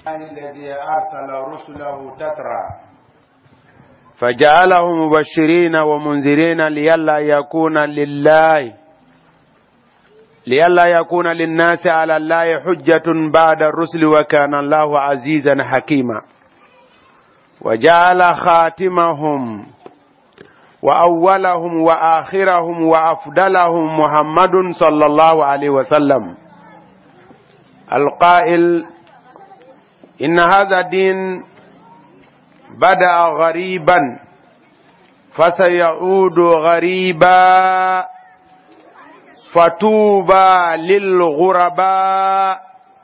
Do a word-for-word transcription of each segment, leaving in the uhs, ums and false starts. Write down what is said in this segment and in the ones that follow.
الذي أرسل رسله تترى فجعلهم مبشرين ومنذرين لئلا يكون لله لئلا يكون للناس على الله حجة بعد الرسل وكان الله عزيزا حكيما. وجعل خاتمهم وأولهم وآخرهم وأفضلهم محمد صلى الله عليه وسلم القائل: إن هذا الدين بدأ غريبا فسيعود غريبا فتوبى للغرباء.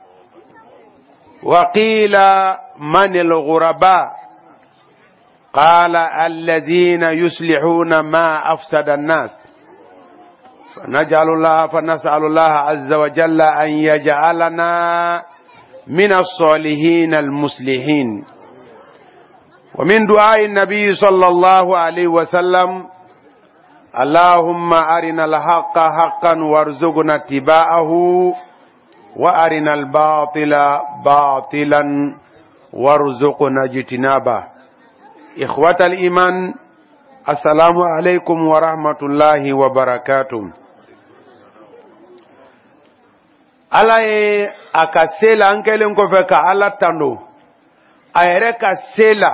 وقيل: من الغرباء؟ قال: الذين يصلحون ما أفسد الناس. فنجعل الله فنسأل الله عز وجل أن يجعلنا من الصالحين المصلحين. ومن دعاء النبي صلى الله عليه وسلم: اللهم أرنا الحق حقا وارزقنا اتباعه وأرنا الباطل باطلا وارزقنا اجتنابه. إخوة الإيمان، السلام عليكم ورحمة الله وبركاته. Ala ye a ka se la an kɛlen kɔfɛ ka Ala tando a yɛrɛ ka se la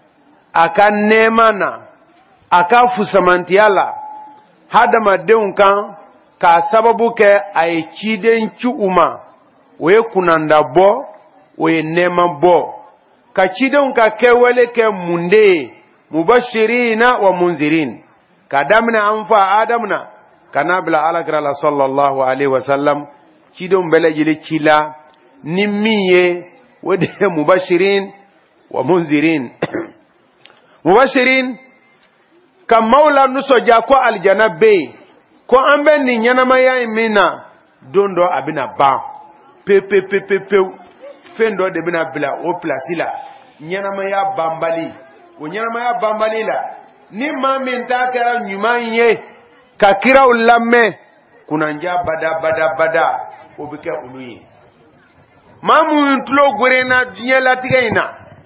a ka nɛɛma na a ka fusamantiya la hadamadenw kan k'a sababu kɛ a ye ciden ci u ma. O ye kunanda bɔ, o ye nɛɛma bɔ. Ka cidenw ka kɛwale kɛ mun de ye? Mubashirina wa munzirin. Ka daminɛ an fa Adamu na ka n'a bila Alakira la sallallahu alaihi wasallam. Cidenw bɛɛ lajɛlen ci la ni min ye o de ye mubashirin wa munzirin. Mubashirin, ka maaw la nisɔndiya ko alijana bɛ yen, ko an bɛ nin ɲɛnamaya in min na don dɔ a bɛna ban pepepepepewu. Fɛn dɔ de bɛna bila o pilasi la, ɲɛnamaya banbali. O ɲɛnamaya banbali la ni maa min ta kɛra ɲuman ye ka kiraw lamɛn kunanja bada bada bada, o bɛ kɛ olu ye. Maa minnu tulo gɛrɛnna diɲɛlatigɛ in na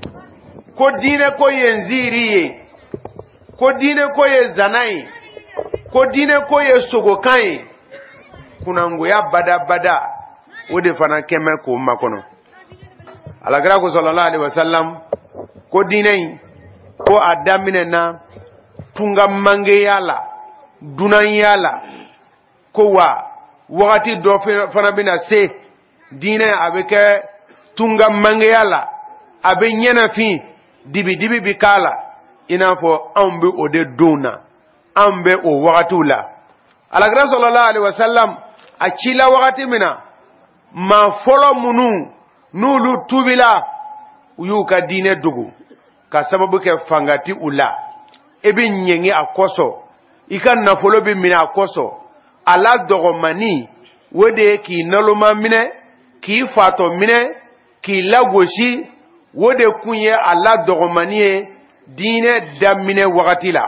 ko diinɛ ko ye nziiri ye, ko diinɛ ko ye zana ye, ko diinɛ ko ye sogokan ye, kunangoya bada bada o de fana kɛmɛ k'o makɔnɔ. Alakira ko sallallahu alaihi wasallam ko diinɛ in ko a daminɛna tungamangeya la, dunanya la, ko wa wagati dɔ fana bɛna se diinɛ a bɛ kɛ tungamangeya la, a bɛ ɲɛnafin, dibi dibi bi k'a la, i n'a fɔ anw bɛ o de don na, anw bɛ o wagatiw la. Alakira sallallahu alaihi wasallam a cila wagati min na, maa fɔlɔ minnu n'olu tubila u y'u ka diinɛ dogo ka sababu kɛ fangati u la. I bɛ ɲɛŋi a kɔsɔ, i ka nafolo bɛ minɛ a kɔsɔ, a la dɔgɔmani o de ye k'i naloma minɛ, k'i fatɔ minɛ, k'i lagosi. O de kun ye a la dɔgɔmani ye diinɛ daminɛ wagati la.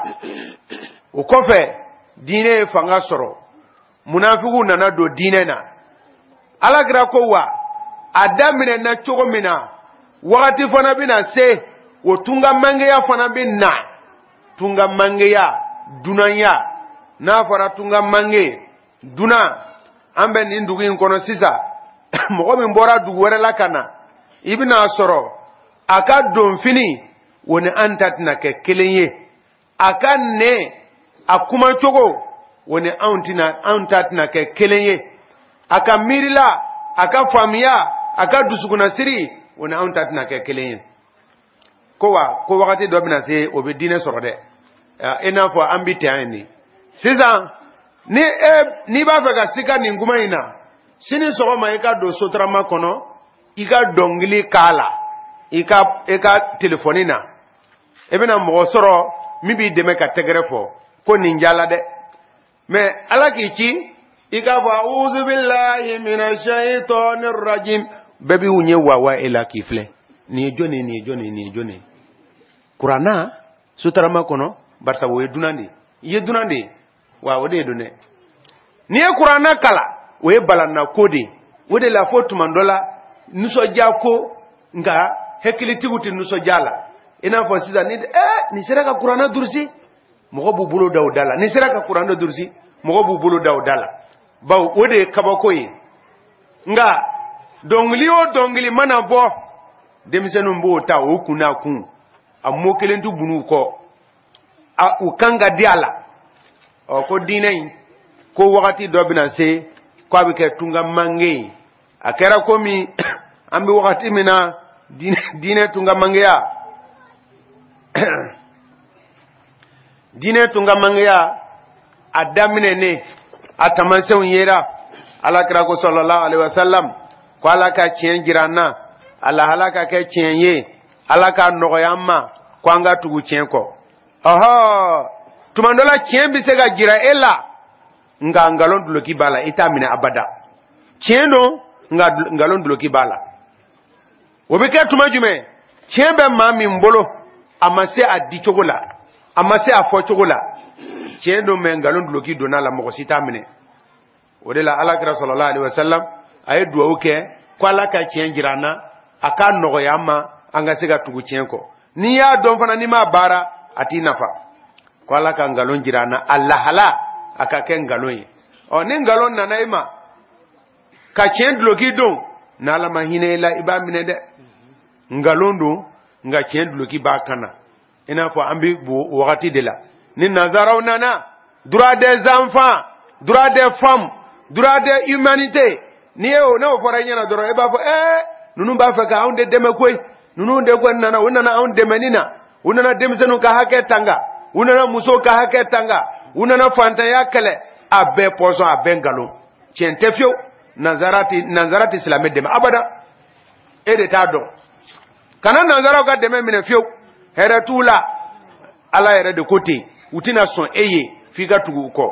O kɔfɛ diinɛ ye fanga sɔrɔ, munafiku nana don diinɛ na. Alakira ko wa a daminɛ na cogo min na wagati fana bɛna se o tungamangeya fana bɛ na. Tungamangeya, dunanya, n'a fɔra tungamange, duna, an bɛ nin dugu in kɔnɔ sisan mɔgɔ min bɔra dugu wɛrɛ la ka na, i bɛna sɔrɔ a ka donfini o ni an ta tɛna kɛ kelen ye. A ka nɛ, a kuma cogo o ni anw tɛna anw ta tɛna kɛ kelen ye. A ka miirila, a ka faamuya, a ka dusukunnasiri o ni anw ta tɛna kɛ kelen ye. Ko wa ko wagati dɔ bɛna se o bɛ diinɛ sɔrɔ dɛ. I n'a fɔ an bɛ ten de. Sisan ni e n'i b'a fɛ ka sika nin kuma in na, sini sɔgɔma i ka don sotarama kɔnɔ, i ka dɔnkili k'a la, i ka i ka telefɔni na, i bɛna mɔgɔ sɔrɔ min b'i dɛmɛ ka tɛgɛrɛ fɔ ko nin jala dɛ. Mais Ala k'i ci, i k'a fɔ a'udhu billahi minash shaitanir rajim. Bɛɛ b'i ɲɛ wawa e la k'i filɛ. Nin ye jɔni, nin ye jɔni, nin ye jɔni. Kuranna sotarama kɔnɔ, barisa o ye dunan de ye. I ye dunan de ye. Wa o de ye don dɛ. N'i ye kuranna kala, o ye balanna ko de ye. O de la fo tuma dɔ la nisɔndiya ko nga hekilitigu ti nuso jala ina fo sisa ni eh ni sera ka qur'ana dursi mo bu bulu daw dala ni sera ka qur'ana dursi mo bu bulu daw dala baw wode kabako yi nga dongli o dongli mana bo demisenu mbo ta o kuna kun ammo kelentu bunu ko a ukanga diala o ko dinai ko wakati do bina se ko abike tunga mange akera ko mi ambi wakati mina dine, dine tunga mange ya dine tunga mange ya adamine ne atamanse unyera alakira ko sallallahu alaihi wasallam ko alaka cien girana ala halaka ke cien ye alaka nogoyamma ko anga tugu cien ko aha tumandola cien bi se ga gira ela nga ngalon duloki bala itamine abada cien no nga ngalon duloki bala obike tumajume cien be mami mbolo amase adi chogola amase afo chogola cien do me ngalon duloki dona la mo sitamine odela alakira sallallahu alaihi wasallam ay duwa uke ko alaka cien girana aka nogo yamma anga siga tugu cien ko ni ya don fana ni ma bara ati nafa ko alaka ngalon girana allah hala aka ken ngalon yi o ni ngalon nana ima ka cien duloki don na la mahine la iba mine de ngalon do nga cien duloki ba kana ina fo ambi wakati de la ni nazaraw nana droit des enfants droit des femmes droit de humanité ni o na o fora nyana doro e ba fo eh nunu ba fa ka onde deme koy nunu de ko nana wonana on de menina wonana demsenu ka hake tanga wonana muso ka hake tanga wonana fanta yakale abe poison abe ngalo tiente fio nazarati nazarati islamé deme abada e de ta do kana nazara ka deme mine fio here tula ala here de côté utina son eye figa tugu ko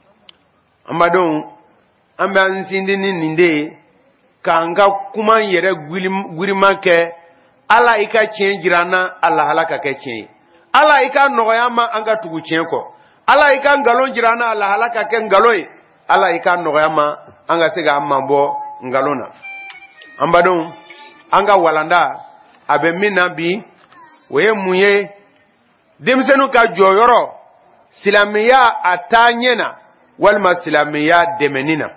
amadon amba nsindi ninde kanga kuma yere gwirima ke ala ika cien jirana ala halaka ke cien ala ika nogoyama anga tugu cien ko ala ika ngalon jirana ala halaka ke ngaloi ala ika nogoyama anga siga amambo ngalona ambadon anga walanda abe mina bi we muye demsenu ka joyoro silamiya atanyena walma silamiya demenina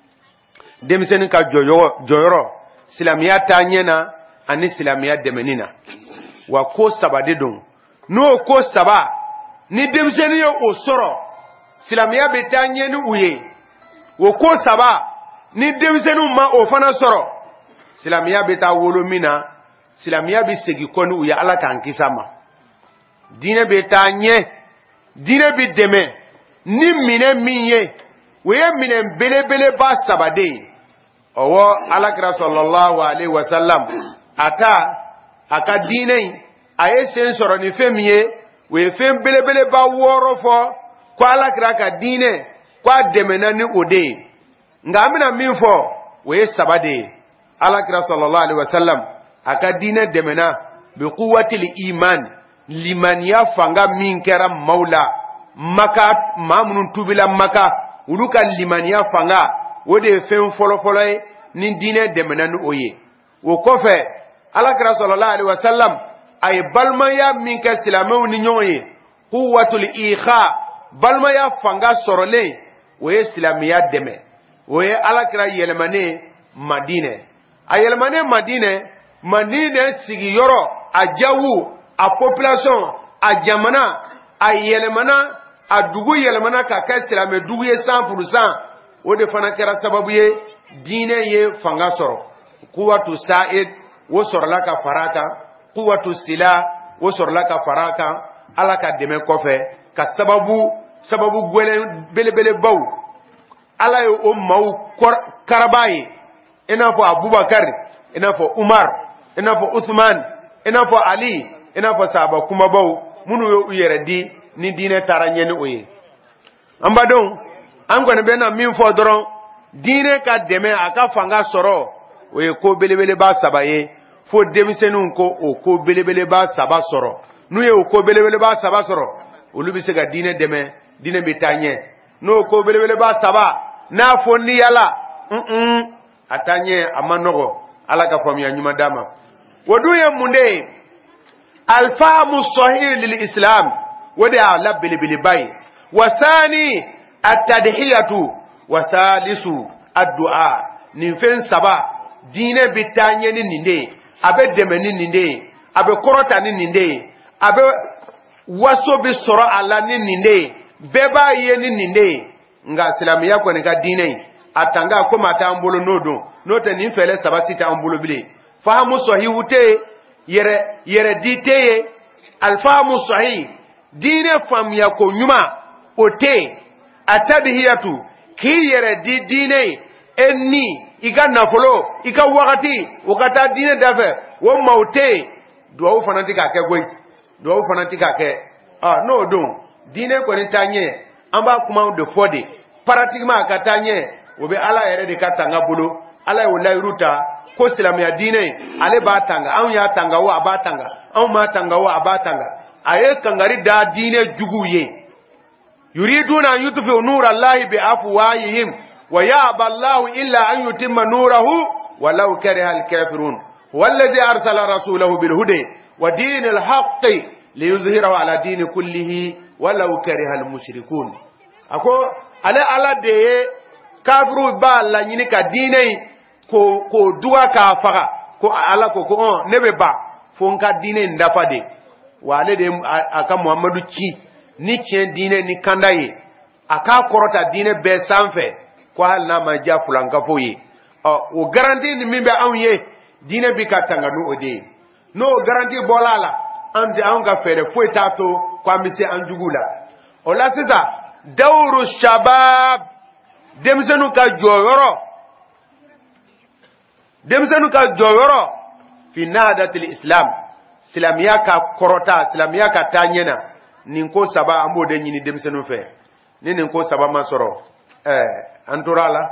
demsenu ka joyoro joyoro silamiya tanyena ani silamiya demenina wa ko sabade don no ko saba ni demsenu yo osoro silamiya betanyeni uye wo ko saba ni demsenu ma ofana soro silamiya beta wolomina silamiya bi segi konu uya ala kan kisama dine betanye dine bi deme ni mine minye weye mine bele bele ba sabade owo alakira sallallahu alaihi wasallam ata aka dine aye sen soro ni femiye we fem bele bele ba woro fo ko alakira ka dine kwa deme na ni ode ngamina minfo we sabade alakira sallallahu alaihi wasallam aka dine deme na bi quwwatil iman liman ya fanga min kera maula maka mamunun tubila maka uluka liman ya fanga wode fen folo folo ni dine deme na ni oye wo kofe alakira sallallahu alaihi wasallam ay balma ya min ka silamaw ni nyoye quwwatul ikha balma ya fanga sorole we islamiya deme we alakira yelemane madine ayelemane madine madine sigi yoro ajawu a population a jamana a yelemana a dugu yelemana ka ka islame dugu ye cent pour cent o de fana kera sababu ye dine ye fanga soro quwwatu sa'id wo sorla ka faraka quwwatu sila wo sorla ka faraka ala ka deme kofe ka sababu sababu gwele bele bele baw ala yo o maw karabaye ina fo abubakar ina fo umar ina fo uthman ina fo ali ina fo sahaba kuma baw munu yo yere di ni dine taranyeni oye amba don an gone be na min fo doron dine ka deme aka fanga soro oye ko belebele ba sabaye fo demisenu ko o ko belebele ba saba soro nu ye o ko belebele ba saba soro olu bi se ga dine deme dine bitanye no ko belebele ba saba na fo ni yala mm atanye amanogo ala ka famiya nyuma dama ودوية مني الفهم الصحيح للإسلام ودع لب بالباي وثاني التدحية وثالث الدعاء نفين سبا دين بتاني نندي أبي دمني نندي أبي كرتا نندي أبي waso bi soro ala ni ninde beba ye ni ninde nga islamiya ko ni ga dine atanga ko mata ambulo nodo note ni fele sabasita ambulo bile fahamu sahihute yere yere diteye alfahamu sahih dine fam ya ko nyuma ote atadhiyatu ki yere di dine enni iga nafolo iga wakati wakata dine dafe wo maute do fanatika ke goy do fanatika ke ah no don dine ko ni tanye amba kuma de fode pratiquement ka tanye obe ala yere de katanga bulu ala wala ruta ko islamia dine ale ba tanga an ya tanga wa abatanga an ma tanga wa abatanga aye kangari da dine juguye yuriduna yutfi nur allahi bi afwahihim wa ya'ba allah illa an yutimma nurahu walau kariha al-kafirun والذي أرسل رسوله بالهدى ودين الحق ليظهره على دين كله ولو كره المشركون أكو على على ده كافر بالا ينكا ديني كو كو دوا كافرا كو على كو كو نببا فونكا ديني ندفادي وعلى ده أكا محمد تشي ni tien dine ni kandaye aka korota dine be sanfe ko hal na ma ja fulanka foyi o garanti ni mimbe anye dine bi katanga no ode no garanti bolala ande anga fere foi tato kwa mise anjugula o la sisa dawru shabab demsenu ka joyoro demsenu ka joyoro fi nahdatil islam islamiya ka korota islamiya ka tanyena ninko saba ambo de nyini demsenu fe ni ninko saba masoro eh anturala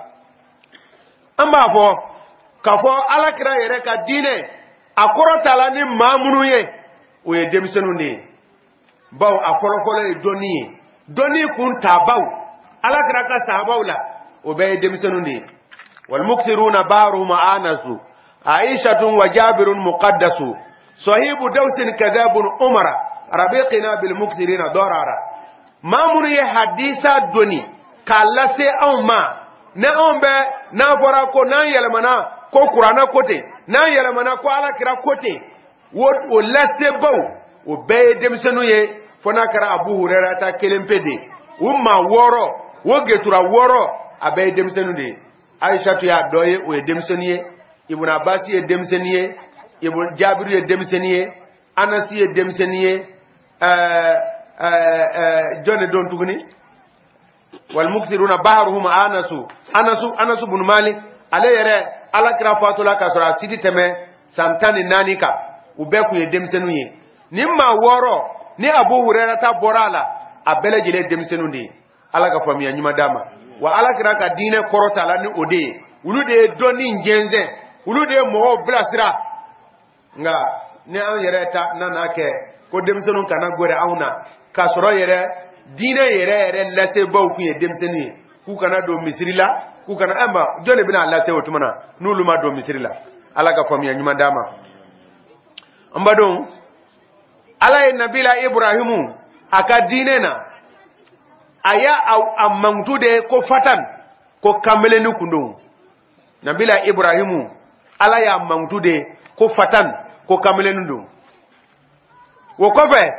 amba fo kafo alakira yere ka dine akorota la ni mamunu ye o ye demsenu ni baw afolofolo e doni doni kun tabaw alakira ka sahabaw la o be demsenu ni wal mukthiruna baru ma'anasu aishatun wa jabirun muqaddasu sahibu dawsin kadhabun umara rabiqina bil mukthirina darara mamunu ye hadisa doni kala se awma na ombe na fora ko na yelemana ko qur'ana kote na yelemana ko ala kira kote wo o lase baw o be demsenu ye fona kara abu hurera ta kelempede umma woro wo getura woro abe demsenu de aisha to ya doye o demsenu ye ibn abbas ye demsenu ye ibn jabir ye demsenu ye anas ye demsenu ye euh euh jone don tuguni wal mukthiruna bahruhum anasu anasu anasu ibn malik ale yere ala kira fatula kasra sidi teme santani nanika ubeku ye demsenu ye nimma woro ni abu hurera ta borala abele jele demsenu ndi ala ka famiya nyuma dama wa ala kira ka dine korota la ni ode ulude doni ngenze ulude mo blasira nga ne an yere ta nanake ko demsenu kana gore auna kasro yere dine yere yere lase baw ku ye demsenu ku kana do misrila ku kana amba jone bina lase otumana nuluma do misrila ala ka famiya nyuma dama amba don ala ye nabila ibrahimu aka dine na aya amangtude ko fatan ko kameleni kundum nabila ibrahimu ala ya amangtude ko fatan ko kameleni ndum wo ko fe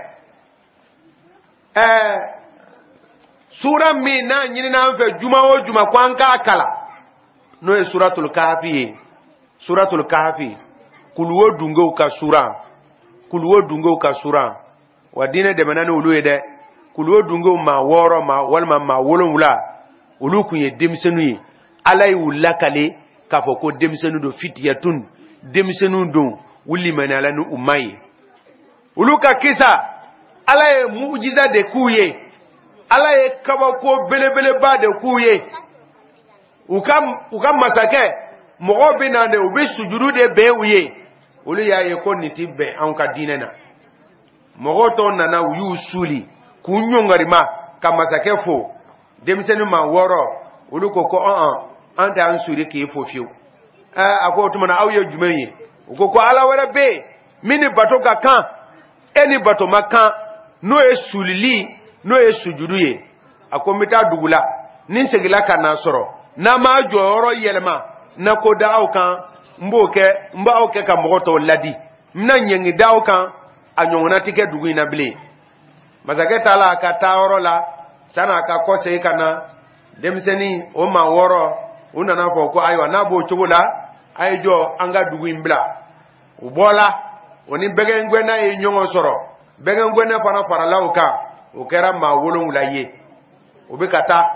eh sura mi na nyini na fe juma o juma kwanka kala no e suratul kahfi suratul kahfi kulwo dungo ka sura kulwo dungo ka sura wadine de manane ulu yede kulwo dungo ma woro ma walma ma wolon wula ulu kunye demsenu yi alay wulakale kafo ko demsenu do fitiyatun demsenu do wuli manala nu umay ulu ka kisa alay mujiza de kuye alay kaba ko belebele ba de kuye ukam ukam masake mo binande ubi sujudu de be uye olu ya ye ko niti be an ka dinena mogoto nana uyu suli kunyongarima kama sakefo demsenu ma woro olu ko ko an an anta an suri ke fo fiu eh ako tumana awye jumaye ko ko ala wɛrɛ be mini bato ka kan eni bato ma kan no ye sulili no ye sujudu ye ako mita dugula nin segila kana soro na ma jɔyɔrɔ yɛlɛma na ko da aw kan mbo ke mba aw ke ka mɔgɔ tɔw ladi mina ɲɛngi da aw kan a ɲɔgɔnna ti kɛ dugu in na bilen masakɛ ta la ka taa yɔrɔ la sana ka kɔsegi ka na denmisɛnnin o ma wɔɔrɔ u nana fɔ ko ayiwa n'a b'o cogo la a ye jɔ an ka dugu in bila u bɔla o ni bɛgɛngwɛnna ye ɲɔgɔn sɔrɔ bɛgɛngwɛnna fana farala o kan o kɛra maa wolonwula ye o bɛ ka taa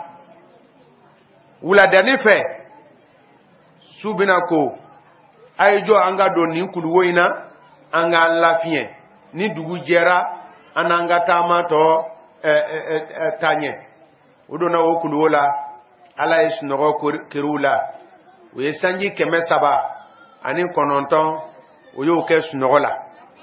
wuladani fɛ su bɛna ko a ye jɔ an ka don nin kuluwo in na an k'an lafiɲɛ ni dugu jɛra an n'an ka taama tɔ taa ɲɛ o donna o kuluwo la ala ye sunɔgɔ kɛr'u la o ye sanji kɛmɛ saba ani kɔnɔntɔn o y'o kɛ sunɔgɔ la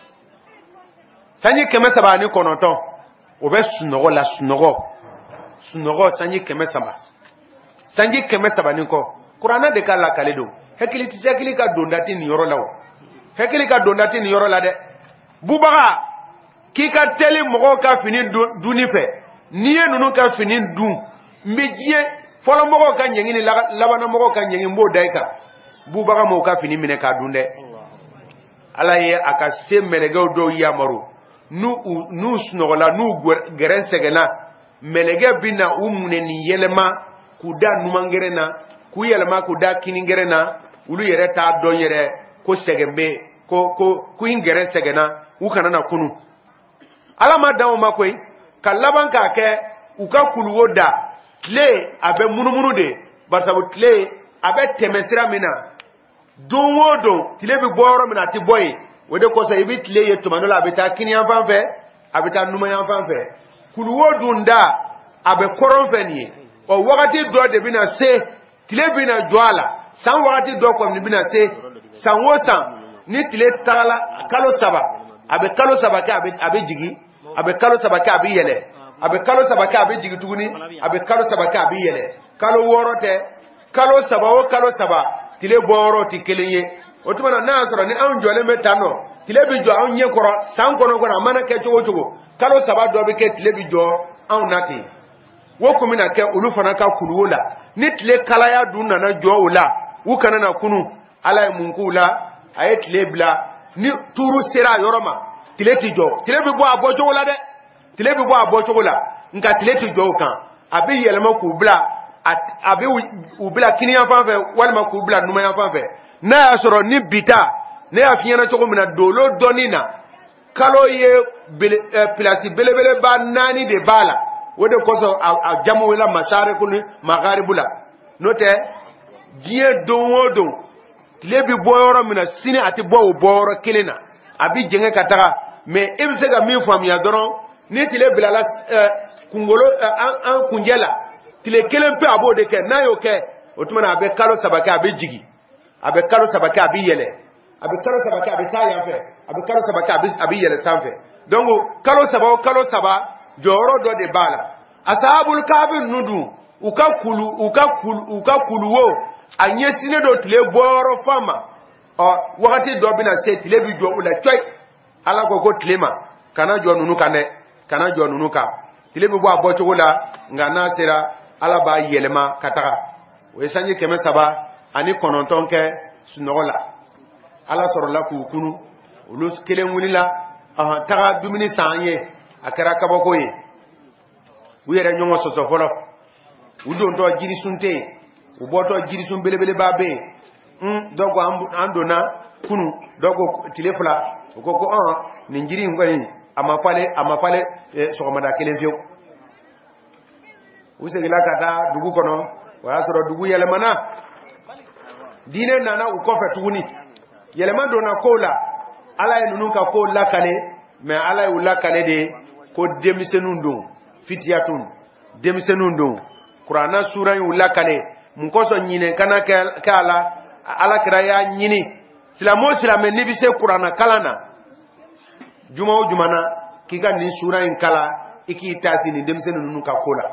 sanji kɛmɛ saba ani kɔnɔntɔn o bɛ sunɔgɔ la sunɔgɔ sunɔgɔ sanji kɛmɛ saba sanji kɛmɛ saba ni kɔ kuranɛ de ka lakale don hakili tɛ se hakili ka don dati nin yɔrɔ la o hakili ka don dati nin yɔrɔ la dɛ bubaga k'i ka teli mɔgɔw ka fini dunni fɛ n'i ye ninnu ka fini dun n bɛ diɲɛ fɔlɔ mɔgɔw ka ɲɛŋi ni laban mɔgɔw ka ɲɛŋi n b'o da i kan bubaga m'o ka fini minɛ k'a dun dɛ ala ye a ka se mɛlɛkɛw dɔw yamaru n'u n'u sunɔgɔla n'u gɛrɛn sɛgɛnna mɛlɛkɛ bɛ na u munɛni yɛlɛma k'u da numangɛrɛ na k'u yɛlɛma k'u da kinigɛrɛ na olu yɛrɛ t'a dɔn yɛrɛ ko sɛgɛn bɛ ko ko ko in gɛrɛn sɛgɛnna u kana na kunu ala ma dan o ma koyi ka laban k'a kɛ u ka kuluwo da tile a bɛ munumunu de barisabu tile a bɛ tɛmɛ sira min na don o don tile bɛ bɔ yɔrɔ min na a tɛ bɔ yen o de kosɔn i bɛ tile ye tuma dɔ la a bɛ taa kini yan fan fɛ a bɛ taa numan yan fan fɛ kuluwo dun da a bɛ kɔrɔn fɛ nin ye ɔ wagati dɔ de bɛ na se tile bɛ na jɔ a la san wagati dɔ kɔni bɛ na se san o san ni tile tagala kalo saba a bɛ kalo saba kɛ a bɛ a bɛ jigin a bɛ kalo saba kɛ a bɛ yɛlɛ a bɛ kalo saba kɛ a bɛ jigin tuguni a bɛ kalo saba kɛ a bɛ yɛlɛ kalo wɔɔrɔ tɛ kalo saba o kalo saba tile bɔ yɔrɔ tɛ kelen ye o tuma na n'a y'a sɔrɔ ni anw jɔlen bɛ tan nɔ tile bɛ jɔ anw ɲɛ kɔrɔ san kɔnɔ kɔnɔ a mana kɛ cogo cogo kalo saba dɔ bɛ kɛ tile bɛ jɔ anw na ten o kun bɛna kɛ olu fana ka kuluwo la ni tile kalaya dun nana jɔ o la u kana na kunu ala ye mun k'u la a ye tile bila ni tuuru sera yɔrɔ ma tile tɛ jɔ tile bɛ bɔ a bɔ cogo la dɛ tile bɛ bɔ a bɔ cogo la nka tile tɛ jɔ o kan a bɛ yɛlɛma k'u bila a bɛ u bila kini yan fan fɛ walima k'u bila numan yan fan fɛ n'a y'a sɔrɔ ni bi ta ne y'a f'i ɲɛna cogo min na dolo dɔɔnin na kalo ye pilasi belebeleba naani de b'a la o de kosɔn a jamu wele masare kuni magaribu la n'o tɛ diɲɛ don o don tile bɛ bɔ yɔrɔ min na sini a tɛ bɔ o bɔ yɔrɔ kelen na a bɛ jɛngɛ ka taga mais e bɛ se ka min faamuya dɔrɔn ni tile bilala kunkolo an kunjɛ la tile kelen pe a b'o de kɛ n'a y'o kɛ o tuma na a bɛ kalo saba kɛ a bɛ jigin a bɛ kalo saba kɛ a bɛ yɛlɛ a bɛ kalo saba kɛ a bɛ taa yan fɛ a bɛ kalo saba kɛ a bɛ yɛlɛ sanfɛ donc kalo saba o kalo saba jɔyɔrɔ dɔ de b'a la asahabul kahfi ninnu dun u ka kulu u ka kulu u ka kuluwo a ɲɛsinnen don tile bɔyɔrɔ fan ma ɔ wagati dɔ bɛ na se tile bɛ jɔ u la coyi ala ko ko tile ma kana jɔ ninnu kan dɛ kana jɔ ninnu kan tile bɛ bɔ a bɔcogo la nka n'a sera ala b'a yɛlɛma ka taga o ye sanji kɛmɛ saba ani kɔnɔntɔn kɛ sunɔgɔ la ala sɔrɔla k'u kunu olu kelen wulila ɔhɔn taga dumuni san an ye a kɛra kabako ye u yɛrɛ ɲɔgɔn sɔsɔ fɔlɔ u dontɔ jirisun tɛ yen u bɔtɔ jirisun belebeleba bɛ yen un dɔw ko an donna kunu dɔw ko tile fila u ko ko ɔn nin jiri in kɔni a ma falen a ma falen sɔgɔmada kelen fiyewu u seginna ka taa dugu kɔnɔ o y'a sɔrɔ dugu yɛlɛmana diinɛ nana u kɔfɛ tuguni yɛlɛma donna kow la ala ye ninnu ka kow lakale mais ala ye u lakale de ko denmisɛnninw don fitiyatun denmisɛnninw don kuranna sura y'u lakale mun kosɔn ɲinɛ kana kɛ a la alakira y'a ɲini silamɛ o silamɛ n'i bɛ se kuranna kalan na juma o juma na k'i ka nin sura in kala i k'i taasi nin denmisɛnnin ninnu ka ko la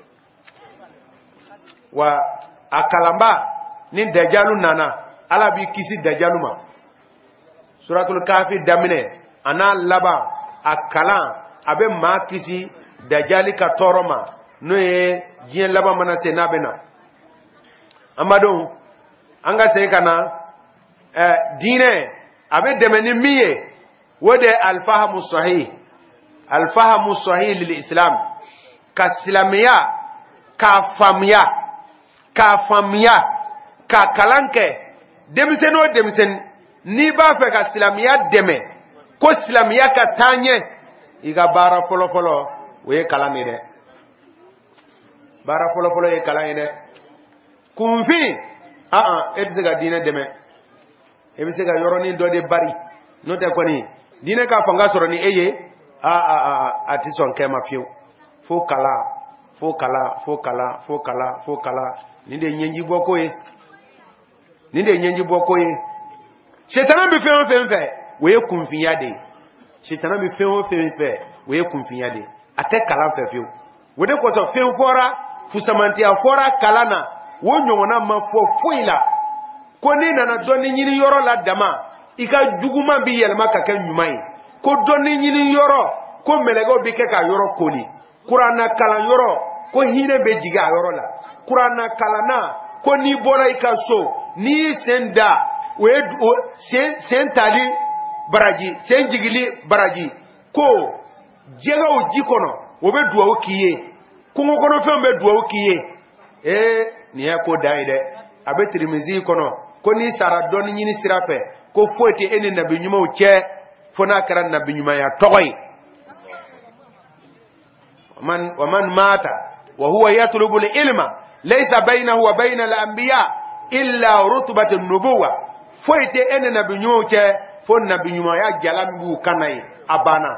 wa a kalanba ni dajalu nana ala b'i kisi dajalu ma suratul kafi damine ana laba akalan abe ma kisi dajali ka toroma no ye jien laba mana se nabena amado anga se kana eh dine abe demeni miye wode alfahamu sahih alfahamu sahih lil islam ka islamiya ka famya ka famya ka kalanke demiseno demisen ni ba fe ka islamiya deme ko islamiya ka tanye iga bara folo folo we kalani de bara folo folo e kalani de kumfi a a etsiga dine deme e bisiga yoroni do de bari no te koni dine ka fanga soro ni eye a a a atison kema fiu fo kala fo kala fo kala fo kala fo kala ninde nyenji boko e ninde nyenji boko e shetana bi fe fe fe we kumfi yade shetana bi fe fe fe we kumfi yade ate kala fe fiu we de ko so fe fora fusamanti afora kalana wo nyona ma fo fuila ko ni nana doni nyini yoro la dama ika juguma bi yelma ka ken nyumai ko doni nyini yoro ko melego bi ke ka yoro koli kurana kala yoro ko hine be jiga yoro la kurana kala na ko ni bora ika so ni senda we sen sentali baraji sen jigili baraji ko jega o jikono wo be duwa o kiye ko ngokono fe be duwa o kiye eh ni e ko dai de abe tirimizi kono ko ni sara don nyini sirafe ko foti eni nabi nyuma o che fona karan nabi nyuma ya toy man wa man mata wa huwa yatlubu al-ilma laysa baynahu wa bayna al-anbiya illa rutbatu an-nubuwah foti eni nabi nyuma o che fon nabi nyuma ya jalambu kanai abana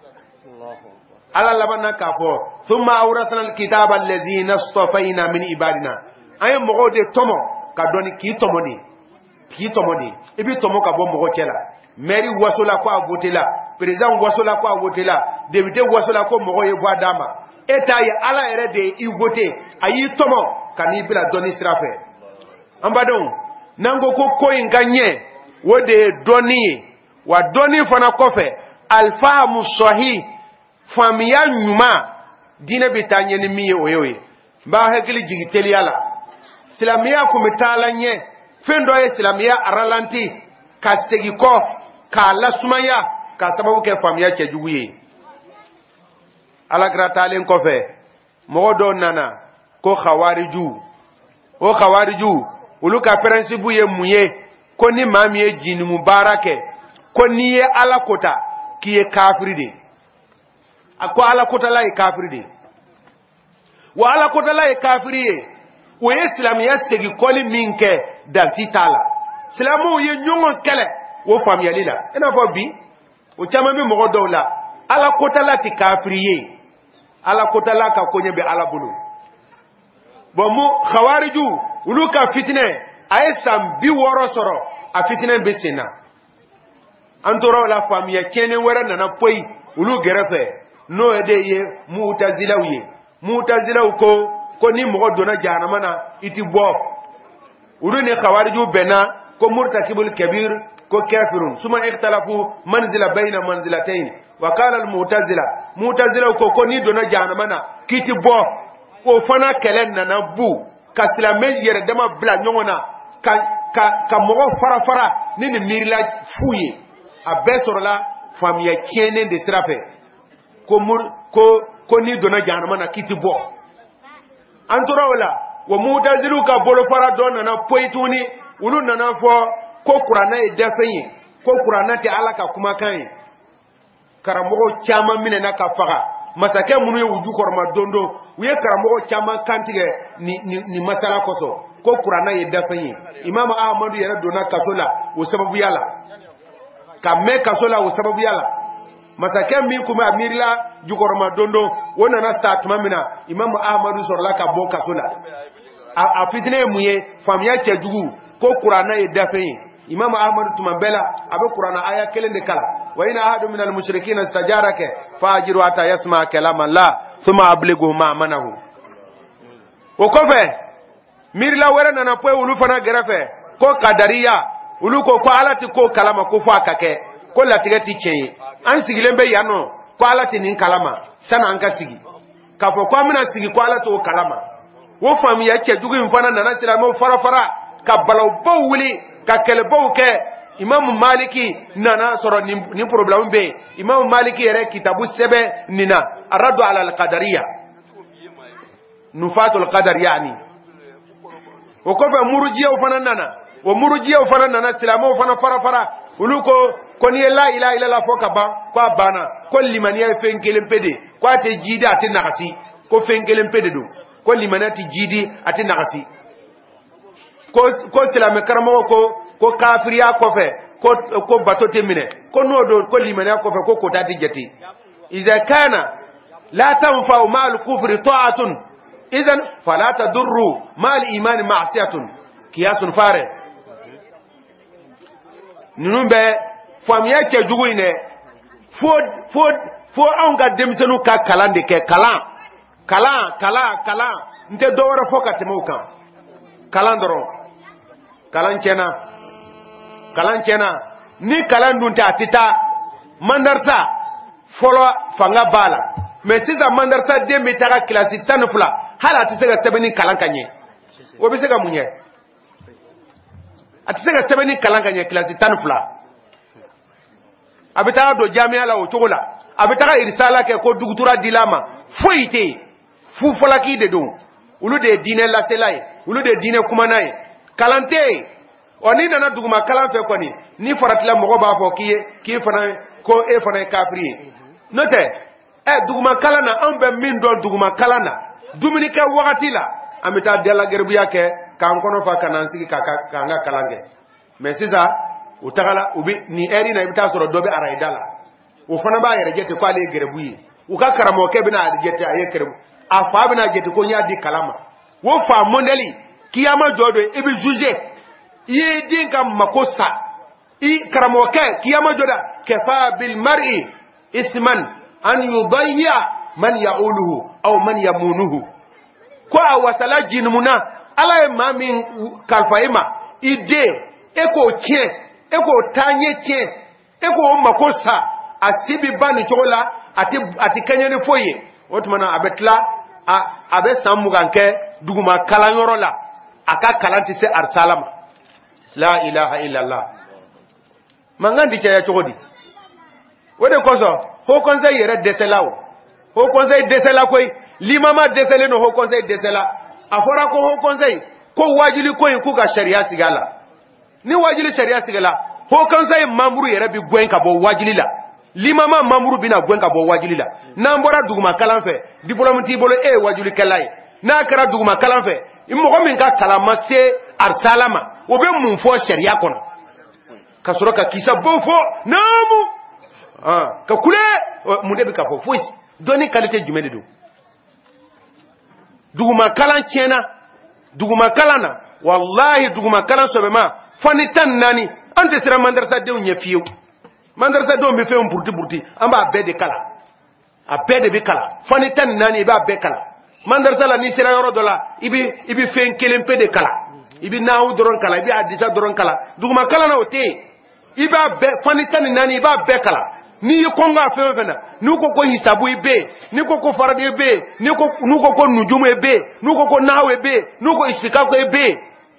ala labana kafo thumma awrathna al-kitaba alladhina istafayna min ibadina ay mogo de tomo ka doni ki tomo ni ki tomo ni ibi tomo ka bo mogo chela meri wasola ko avotela president wasola ko avotela député wasola ko mogo ye voix dama eta ya ala ere de i voter ayi tomo kani bila doni sirafe ambadon nango ko ko inganye wode doni wa doni fana kofe alfahamu sahih famiya nyuma dina bitanye ni miye oyoye ba hekili jigiteli ala Islamia kumitala nye fendo ya Islamia aralanti kasegiko ka lasumaya ka sababu ke famia chejuguye alagra talen kofe modo nana ko khawariju o khawariju uluka principe ye muye ko ni mamiye jini mubarake ko ni ye alakota ki ye kafiride akwa alakota la ye kafiride wa alakota la ye kafiriye o ye islamiya segi koli minke da sitala islamu ye nyongon kele wo famiyali la ina fo bi o chama bi mogo dawla ala kota la ti kafiriye ala kota la ka konye be ala bulu bo mu khawariju ulu ka fitne ay sam bi woro soro a fitne be sena antoro la famiya chene wera nana poi ulu gerefe no ede ye mu'tazilawiye mu'tazilaw ko ko ni mogo dona janama na iti bo uru ne khawariju bena ko murtakibul kabir ko kafirun suma ikhtalafu manzila bayna manzilatayn wa qala al mu'tazila mu'tazila ko ko ni dona janama na kiti bo o fana kelen na na bu kaslame yere dama bla nyongona ka ka ka mogo fara fara ni ni mirila fuye a besorla famiya tiene de srafe ko mur ko ko ni dona janama na kiti bo antora wala wa mutazilu ka bolo fara don na poituni ulu na fo ko qur'ana e defenyi ko qur'ana te alaka kuma kan karamogo chama mine na ka faga masake munu ye wuju korma dondo uye karamogo chama kantige ni ni, ni masala koso ko qur'ana e defenyi imam ahmadu yara dona kasola o sababu yala ka me kasola o sababu yala masake mi kuma amirila jukorma dondo wona na satuma mina imam ahmadu sorla ka bo kasola a fitne muye famiya chejugu ko qur'ana e dafin imam ahmadu tumambela abe qur'ana aya kelen de kala wa ina ahadu minal mushrikeena istajaraka fajiru ata yasma kalama la thumma ablighu ma manahu o ko fe mirila wera na na poe ulu fana gerefe ko kadariya ulu ko ko ala ti ko kalama ko fo akake ko latigɛ ti tiɲɛ an sigilen bɛ yan nɔ ko ala ti nin kalama sana an ka sigi k'a fɔ ko an bɛna sigi ko ala t'o kalama o faamuya cɛjugu in fana nana silamɛw fara fara ka balawbaw wuli ka kɛlɛbaw kɛ Imam Maliki nana sɔrɔ nin nin problème bɛ Imam Maliki yɛrɛ kitabu sɛbɛn nin na aradu ala al-qadariya nufatul qadar yani o kɔfɛ murujiyaw fana nana o murujiyaw fana nana silamɛw fana fara fara olu ko ko ni la ilaha illallah fo ka ban ko a banna ko limaniya ye fɛn kelen pe de ko a tɛ jidi a tɛ nagasi ko fɛn kelen pe de don ko limaniya tɛ jidi a tɛ nagasi ko ko silamɛ karamɔgɔ ko ko kafiriya kɔfɛ ko ko bato tɛ minɛ ko n'o don ko limaniya kɔfɛ ko kota tɛ jate iza kana la tanfa'u ma'al kufri ta'atun idan fala tadurru ma'al imani ma'siyatun kiyasun fare ninnu bɛ faamuya cɛjugu in dɛ fo fo fo anw ka denmisɛnninw ka kalan de kɛ kalan kalan kalan kalan n tɛ dɔ wɛrɛ fɔ ka tɛmɛ o kan kalan dɔrɔn kalan tiɲɛna kalan tiɲɛna ni kalan dun tɛ a tɛ taa mandarisa fɔlɔ fanga b'a la mɛ sisan mandarisa den bɛ taga kilasi tan ni fila hali a tɛ se ka sɛbɛnni kalan ka ɲɛ o bɛ se ka mun kɛ a tɛ se ka sɛbɛnni kalan ka ɲɛ kilasi tan ni fila a bɛ taga don jamiya la o cogo la a bɛ taga irisala kɛ ko dugutura dila ma foyi tɛ yen fu fɔlaki de don olu de ye diinɛ lasela ye olu de ye diinɛ kumana ye kalan tɛ yen ɔ n'i nana duguma kalan fɛ kɔni ni faratila mɔgɔ b'a fɔ k'i ye k'i fana ko e fana ye kafiri ye n'o tɛ ɛ duguma kalan na anw bɛ min dɔn duguma kalan na dumuni kɛ wagati la an bɛ taa dalagɛribuya kɛ k'an kɔnɔ fa ka n'an sigi k'an ka kalan kɛ mɛ sisan u tagala u bɛ nin ɛri na i bɛ taa sɔrɔ dɔ bɛ arayida la o fana b'a yɛrɛ jate ko ale ye gɛrɛbu ye u ka karamɔgɔkɛ bɛna a jate a ye gɛrɛbu a fa bɛna jate ko n y'a di kalan ma o fa mɔndɛli kiyama jɔ don i bɛ juge i ye den ka mako sa i karamɔgɔkɛ kiyama jɔ da kɛfa bil mar'i isman an yudayya man ya'uluhu aw man yamunuhu ko a wasala jinumuna ala ye maa min kalifa i ma i den e k'o tiɲɛ e k'o taaɲɛ tiɲɛ e k'o mako sa a si bi ban nin cogo la a tɛ a tɛ kɛɲɛ ni foyi ye o tuma na a bɛ tila a a bɛ san mugan kɛ duguma kalanyɔrɔ la a ka kalan tɛ se arisala ma la ilaha illallah mankan tɛ caya cogo di o de kosɔn haut conseil yɛrɛ dɛsɛla o haut conseil dɛsɛla koyi limama dɛsɛlen don haut conseil dɛsɛla a fɔra ko haut conseil ko wajuli ko in k'u ka sariya sigi a la ni wajuli sariya sigi la haut conseil membre yɛrɛ bi gɛn ka bɔ wajuli la limama membre bɛna gɛn ka bɔ wajuli la n'an bɔra duguma kalan fɛ diplôme t'i bolo e ye wajulikɛla ye n'a kɛra duguma kalan fɛ mɔgɔ min ka kalan ma se arisala ma o bɛ mun fɔ sariya kɔnɔ ka sɔrɔ ka kisa bon fɔ naamu ka kule mun de bɛ ka fɔ foyi dɔnni qualité jumɛn de don duguma kalan tiɲɛna duguma kalan na walahi duguma kalan sɔbɛma fani tan naani an tɛ siran mandarasa denw ɲɛ fiyewu mandarasa denw bɛ fɛn buruti buruti an b'a bɛɛ de kala a bɛɛ de bɛ kala fani tan naani i b'a bɛɛ kala mandarasa la n'i sera yɔrɔ dɔ la i bɛ i bɛ fɛn kelen pe de kala i bɛ nahu dɔrɔn kala i bɛ hadisa dɔrɔn kala duguma kalan na o tɛ yen i b'a bɛɛ fani tan ni naani i b'a bɛɛ kala n'i ye kɔngɔ a fɛn o fɛn na n'u ko ko hisabu i bɛ yen n'i ko ko faradi i bɛ yen n'u ko n'u ko ko nujumu i bɛ yen n'u ko ko nahu i bɛ yen n'u ko isikaku i bɛ yen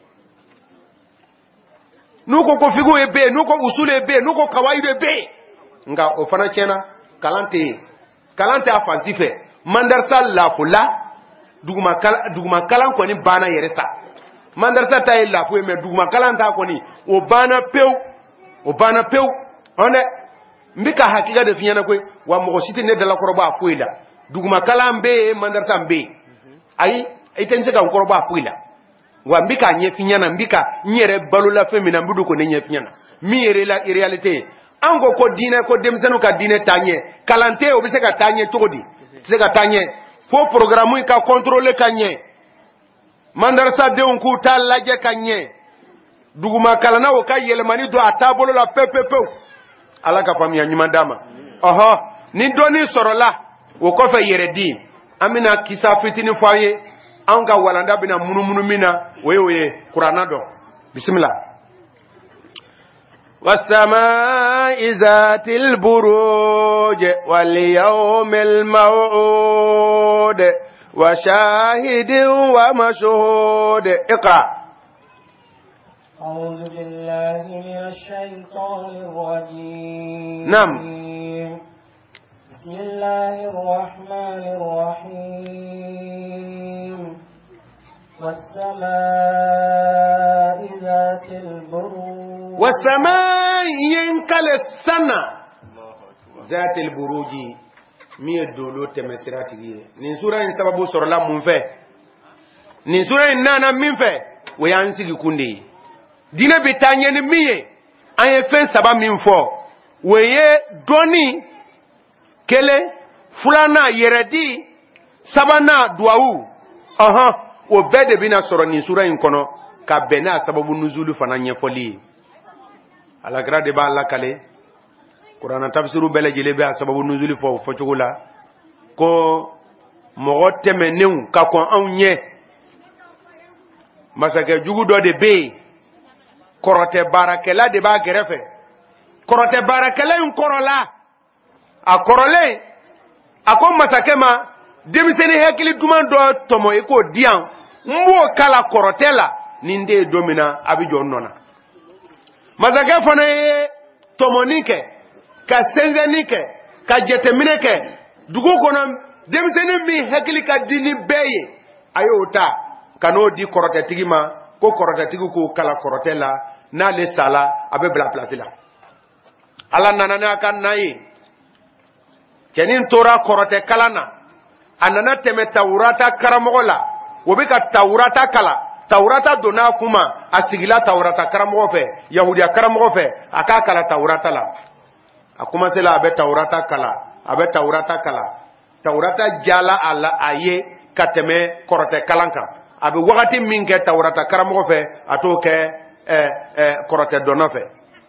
n'u ko ko figu i bɛ yen n'u ko usulu i bɛ yen n'u ko kawaidu i bɛ yen nka o fana tiɲɛna kalan tɛ yen kalan tɛ a fansi fɛ mandarasa lafula duguma kalan duguma kalan kɔni banna yɛrɛ sa mandarasa ta ye lafo ye mɛ duguma kalan ta kɔni o banna pewu o banna pewu ɔn dɛ n bɛ ka hakilila de f'i ɲɛna koyi wa mɔgɔ si tɛ ne dalakɔrɔbɔ a foyi la duguma kalan bɛ yen mandarasa bɛ yen ayi i tɛ n se ka n kɔrɔbɔ a foyi la wa n bɛ k'a ɲɛf'i ɲɛna n bɛ ka n yɛrɛ balola fɛn min na n bɛ don k'o ne ɲɛf'i ɲɛna min ye réalité ye an ko ko diinɛ ko denmisɛnninw ka diinɛ taa ɲɛ kalan tɛ o bɛ se ka taa ɲɛ cogo di tɛ se ka taa ɲɛ fo programme in ka contrôler ka ɲɛ mandarasa denw k'u t'a lajɛ ka ɲɛ duguma kalannaw ka yɛlɛmani don a taabolo la pewu pewu pewu ala ka faamuya ɲuman d'a ma ɔhɔ ni dɔnni sɔrɔla o kɔfɛ yɛrɛdi an bɛna kisa fitinin fɔ an ye an ka walanda bɛna munumunu min na o ye o ye kuranna dɔn bisimila والسماء ذات البروج واليوم الموعود وشاهد ومشهود. اقرأ. أعوذ بالله من الشيطان الرجيم. نعم. بسم الله الرحمن الرحيم. والسماء ذات البروج. والسماء ينكل السنة ذات البروج مية دولو تمسيرات غيره. نسورة إن سببو سرلا منفه. نسورة إن نانا منفه ويانسي كوندي. دينا بتانية نمية أي فين سبب منفه ويه دوني كله فلانا يردي سبنا دواو. أها وبدأ بنا سورة نسورة إن كنا كبنا سبب نزول فنانية فلي. على كرا دبا الله كله Qur'an tafsiru bele jele be sababu nuzuli fo fo chugula ko mo teme new ka ko anye masake jugu do de be korote barakela de ba gerefe korote barakela un korola a korole akon masake ma demiseni hekili dumando tomo iko dian mbo kala korotela ninde domina abijo nona masake fone tomonike ka senzenike ka jetemineke dugu kono demiseni mi hekili ka dini beye ayota kano di korote tigima ko korote tigu ko kala korotela na le sala abe bla place la ala nanana kan nayi kenin tora korote kalana anana teme taurata karamogola wobika taurata kala taurata dona kuma asigila taurata karamogo fe yahudiya karamogo fe aka kala taurata la akuma sela abe taurata kala abe taurata kala taurata jala ala aye kateme korote kalanka abe wakati minke taurata karamogo fe atoke eh eh korote dona fe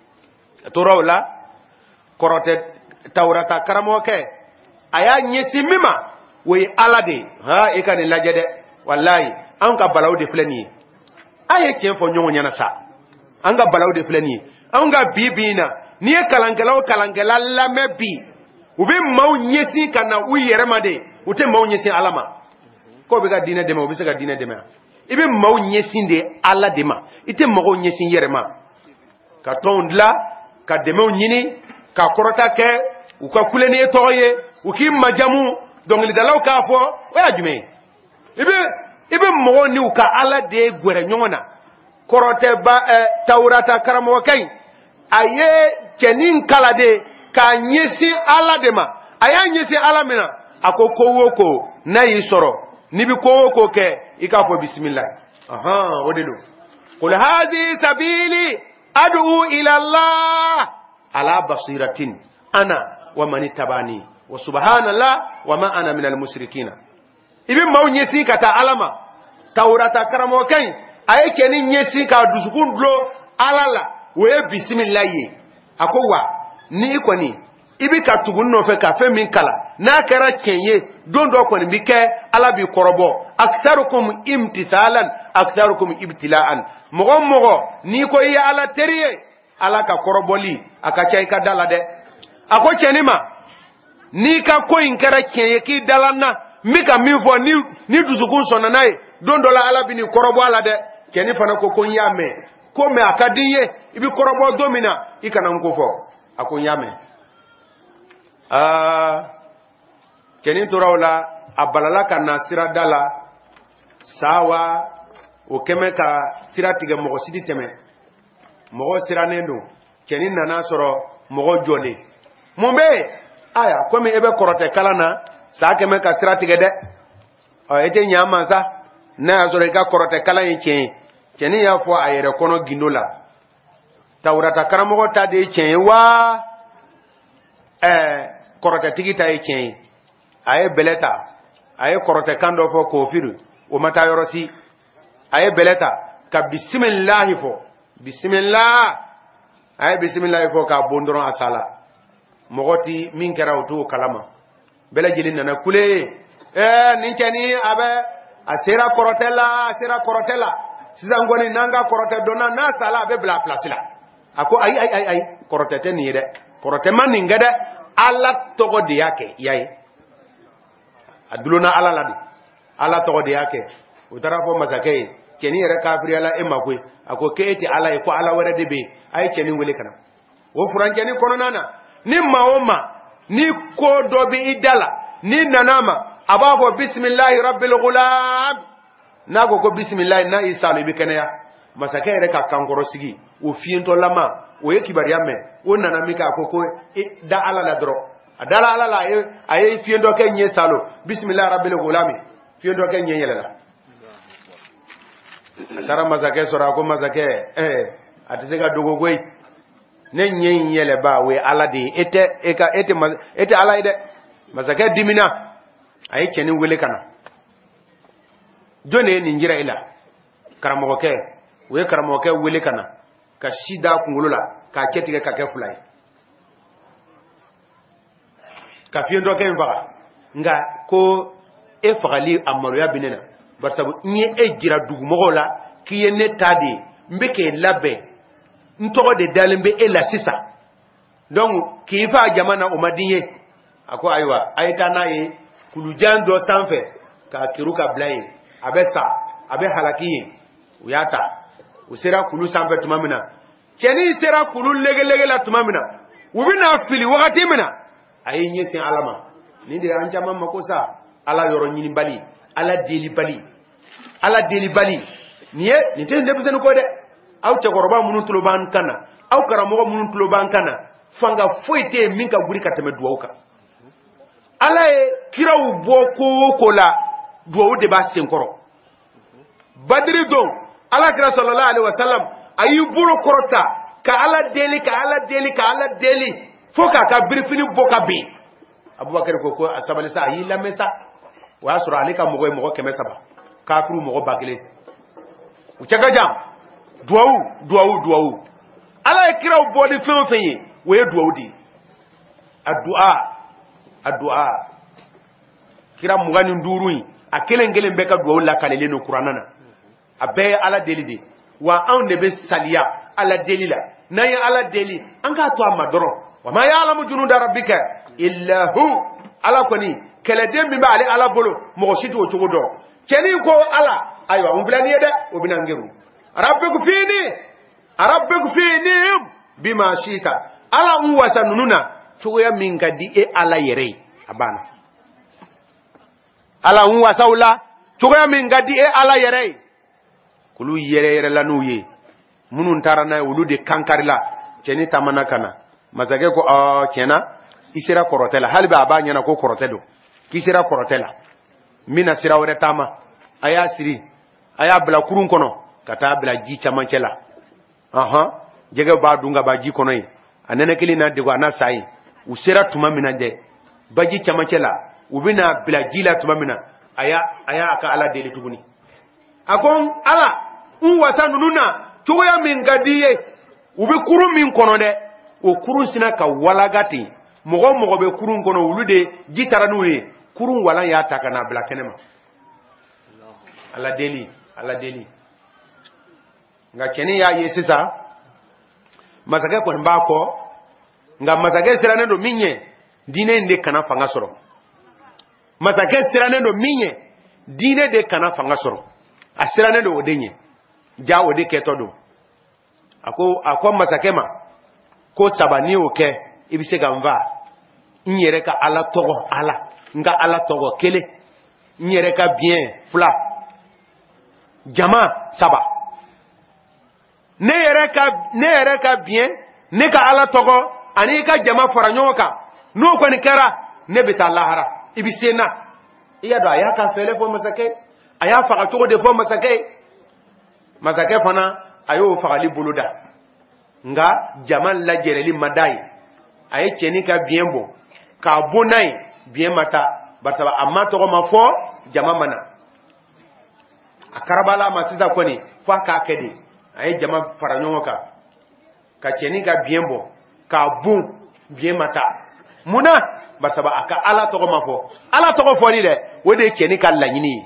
torawla korote taurata karamogo ke aya nyesi mima we alade ha e kan lajede wallahi an ka balaw de fleni aye ken fo nyongo nyana sa an ga balaw de fleni an ga bibina ni e kalangelaw kalangela la mebi ube maw nyesi kana u yeremade ute maw nyesi alama ko be ga dina dema obi se ga dina dema ibe maw nyesi de ala dema ite maw nyesi yerema ka tondla ka dema nyini ka korota ke u ka kuleni toye u ki majamu donc li dalaw ka fo waya jume ibe ibe mo ni u ka ala de gwere nyona korote ba eh, taurata karamo kay aye kenin kala de ka nyesi ala de ma aya nyesi ala mina akoko woko na yi soro ni bi ko woko ke ika fo bismillah aha odelo qul hadhi sabili ad'u ila allah ala basiratin ana wa man tabani wa subhanallah wa ma ana minal mushrikina ibi maw nyesi kata alama taurata karamo kai ay kenin nyesi ka dusukun dlo alala we bismillah yi akowa ni ikoni ibi ka tugun no fe ka fe min kala na kara kenye dondo ko ni bike ala bi korobo aktharukum imtithalan aktharukum ibtilaan mogo mogo ni ko ya ala teriye ala ka koroboli aka cey ka dala de ako chenima ni ka ko inkara kenye ki dalana mika mifo ni ni dusukun sona nai dondo la ala bini korobo ala de keni fana ko ko yame ko me akadiye ibi korobo domina ikana nkofo ako yame ah keni torawla abalala kana sira dala sawa o keme ka sira tige mogo sidi teme mogo sira nendo keni nana soro mogo jole mombe aya komi ebe korote kalana sa keme ka sira tige de o ete nyama sa na soro ka korote kala yin chen keni ya fo ayere kono gindola tawrata karamogo ta de chen wa eh korote tigita e chen aye beleta aye korote kando fo kofiru o mata yorosi aye beleta ka bismillah fo bismillah aye bismillah fo ka bondron asala mogoti min kera utu kalama bela jilin na kule eh ninchani abe asera korotela asera korotela sizangoni nanga korote dona na sala be bla place la ako ay ay ay ay korotete ni de korote man ni ngada ala togo de yake yayi aduluna ala ladi ala togo de yake utara fo masake keni yere kafiri ala e makwe ako keeti ala e ko ala wara de be ay keni wele kana wo furan keni kono nana ni maoma ni ko do bi idala ni nanama ababo bismillahir rabbil ghulam nago ko bismillah na isalu bi kana ya masake yere ka kankoro sigi o fiento lama o yekibari ame o nanamika akoko da ala la dro adala ala la ay fiento ke nye salo bismillah rabbil ghulam fiento ke nye yelela tara masake sora ko masake eh atisega dogo goy ne nyen yele ba we ala de ete eka ete ete ala ide masake dimina ay cheni wele kana jone ni ngira ila karamo ke we karamo ke wele kana ka shida kungulula ka ketige ka ke fulai ka fiendo ke mbaga nga ko e fagali amaru ya binena barsabu nye ejira dugumogola kiye ne tadi mbeke labe ntogo de dalimbe ela sisa donc kifa jamana o madinye ako aywa ayta nayi kulujan do sanfe ka kiruka blaye abesa abe halaki uyata usira kulu sanfe tumamina cheni sira kulu lege lege la tumamina ubina fili wakati mina ayinye sin alama ninde anjama makosa ala yoro nyini bali ala deli bali ala deli bali niye nite ndebuse ko de aw te goroba munun tuloban kana aw karamo munun tuloban kana fanga foite minka guri katame duwauka ala e kirawu boko kola duwawu de ba senkoro badri don ala kira sallallahu alaihi wasallam ayi buru korota ka ala deli ka ala deli ka ala deli foka ka birfini boka be abubakar ko ko asabali sa ayi la mesa wa sura alika mogo mogo kemesa ba kafuru mogo bagile uchaga jam duwawu duwawu duwawu ala e kirawu bodi fen fen we duwawu di addu'a addu'a kira mugani ndurui akele ngele mbeka duwawu la kalele no qur'anana abe ala delide wa an de be saliya ala delila na ya ala deli an ka to amadoro wa ma ya'lamu junuda rabbika illa hu ala koni kele dem bi bale ala bolo mo shiti o tugo do keni ko ala aywa on bilani yede o binangeru rabbiku fini rabbiku fini bima shita ala un wasa nununa tugo ya mingadi e ala yere abana ala un wasa ula tugo ya mingadi e ala yere kulu yere yere lanuye munun tarana ulu de kankarila keni tamana kana mazage ko a kena isira korotela halba abanya na ko korotedo kisira korotela mina sira wore tama aya siri aya bla kurun kono kata bla ji chamancela aha jege ba dunga ba ji kono yi anene kili na de na sai usira tuma mina de baji chamancela ubina bla jila tuma mina aya aya aka ala dele tuguni akon ala un wasa nununa tuya min gadiye ubi kurun min kono de o kurun sina ka walagati mogo mogo be kurun kono ulude jitara nuye kurun walan ya takana bla kenema ala deli ala deli nga cheni ya yesisa masake ko mbako nga masake sirane do minye dine nde kana fanga soro masake sirane do minye dine de kana fanga soro asirane do odenye ja ode ketodo ako ako masake ma ko sabani oke ibise gamva nyere ka ala togo ala nga ala togo kele nyere ka bien fla jama saba ne yere ka ne yere ka bien ne ka ala togo ani ka jama faranyoka no ko ni kera ne bita lahara ibisena iya do aya ka fele fo masake aya fa ka togo de fo masake masake fana ayo fa ali buluda nga jaman la jereli madai aye cheni ka bien bo ka bonai bien mata basaba amma to ma fo jama mana akarabala masisa koni fa ka kede aye jama faranyoka ka cheni ka bien bo ka bon bien mata muna basaba aka ala to ma fo ala to fo ni de wode cheni ka lanyini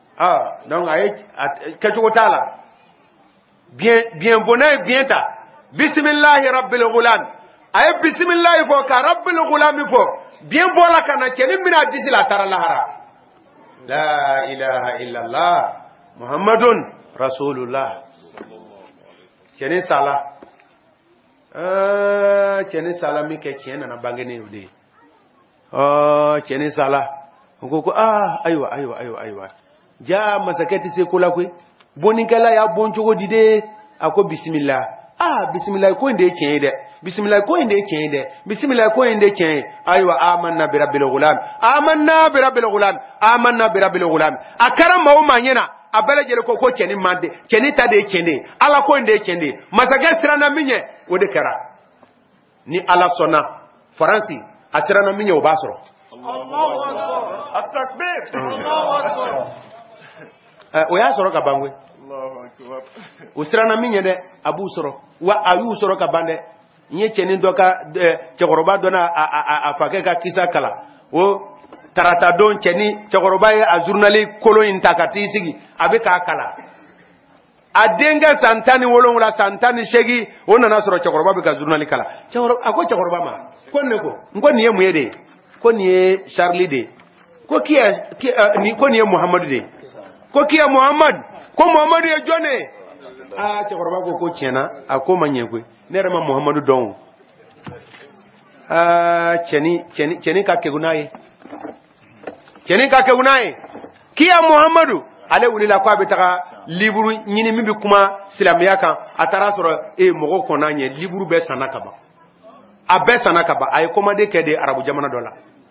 ah donc aye ka chotala bien bien bonai bien ta bismillahi rabbil ghulam ay bismillahi fo ka rabbil ghulam fo bien bola kana ceni mina disila tara lahara la ilaha illa allah muhammadun rasulullah ceni sala euh ceni sala mi ke ceni na bangene udi oh ceni sala ko ah aywa aywa aywa aywa ja masakati se kula kwe bonikala ya bonchogo dide ako bismillah ah bismillah ko inde ceni de bismillah ko inde ceni de bismillah ko inde ceni aywa amanna bi rabbil ghulam amanna bi rabbil ghulam amanna bi rabbil ghulam akara mawo manyena abele jere ko ko ceni mande ceni tade ceni ala ko inde ceni masaka sirana minye wode kara ni ala sona faransi asirana minye obasoro Allahu akbar at-takbir Allahu akbar eh o ya soro ka bangwe Allahu akbar usirana minye de abu soro wa ayu soro ka bande nye ceni doka chekoroba dona afake ka kisa kala o tarata don ceni chekoroba a journali kolon takati sigi abe ka kala adenga santani wolonga santani shegi ona na soro chekoroba be ka journali kala chekoroba ako chekoroba ma konne ko ngoni ye muyede ko ni Charlie de ko kiya ni ko ni Muhammad de ko kiya Muhammad ko Muhammad ye jone ah chekoroba ko ko chena akoma nyekwe nere ma Muhammadu don ah cheni cheni cheni ka kegunaye cheni ka kegunaye kiya Muhammadu ale wulila kwa betaka liburu nyini mimbi kuma silamiya kan atara soro e mogo konanye liburu be sanaka ba abe sanaka ba ay komande kede arabu jamana dola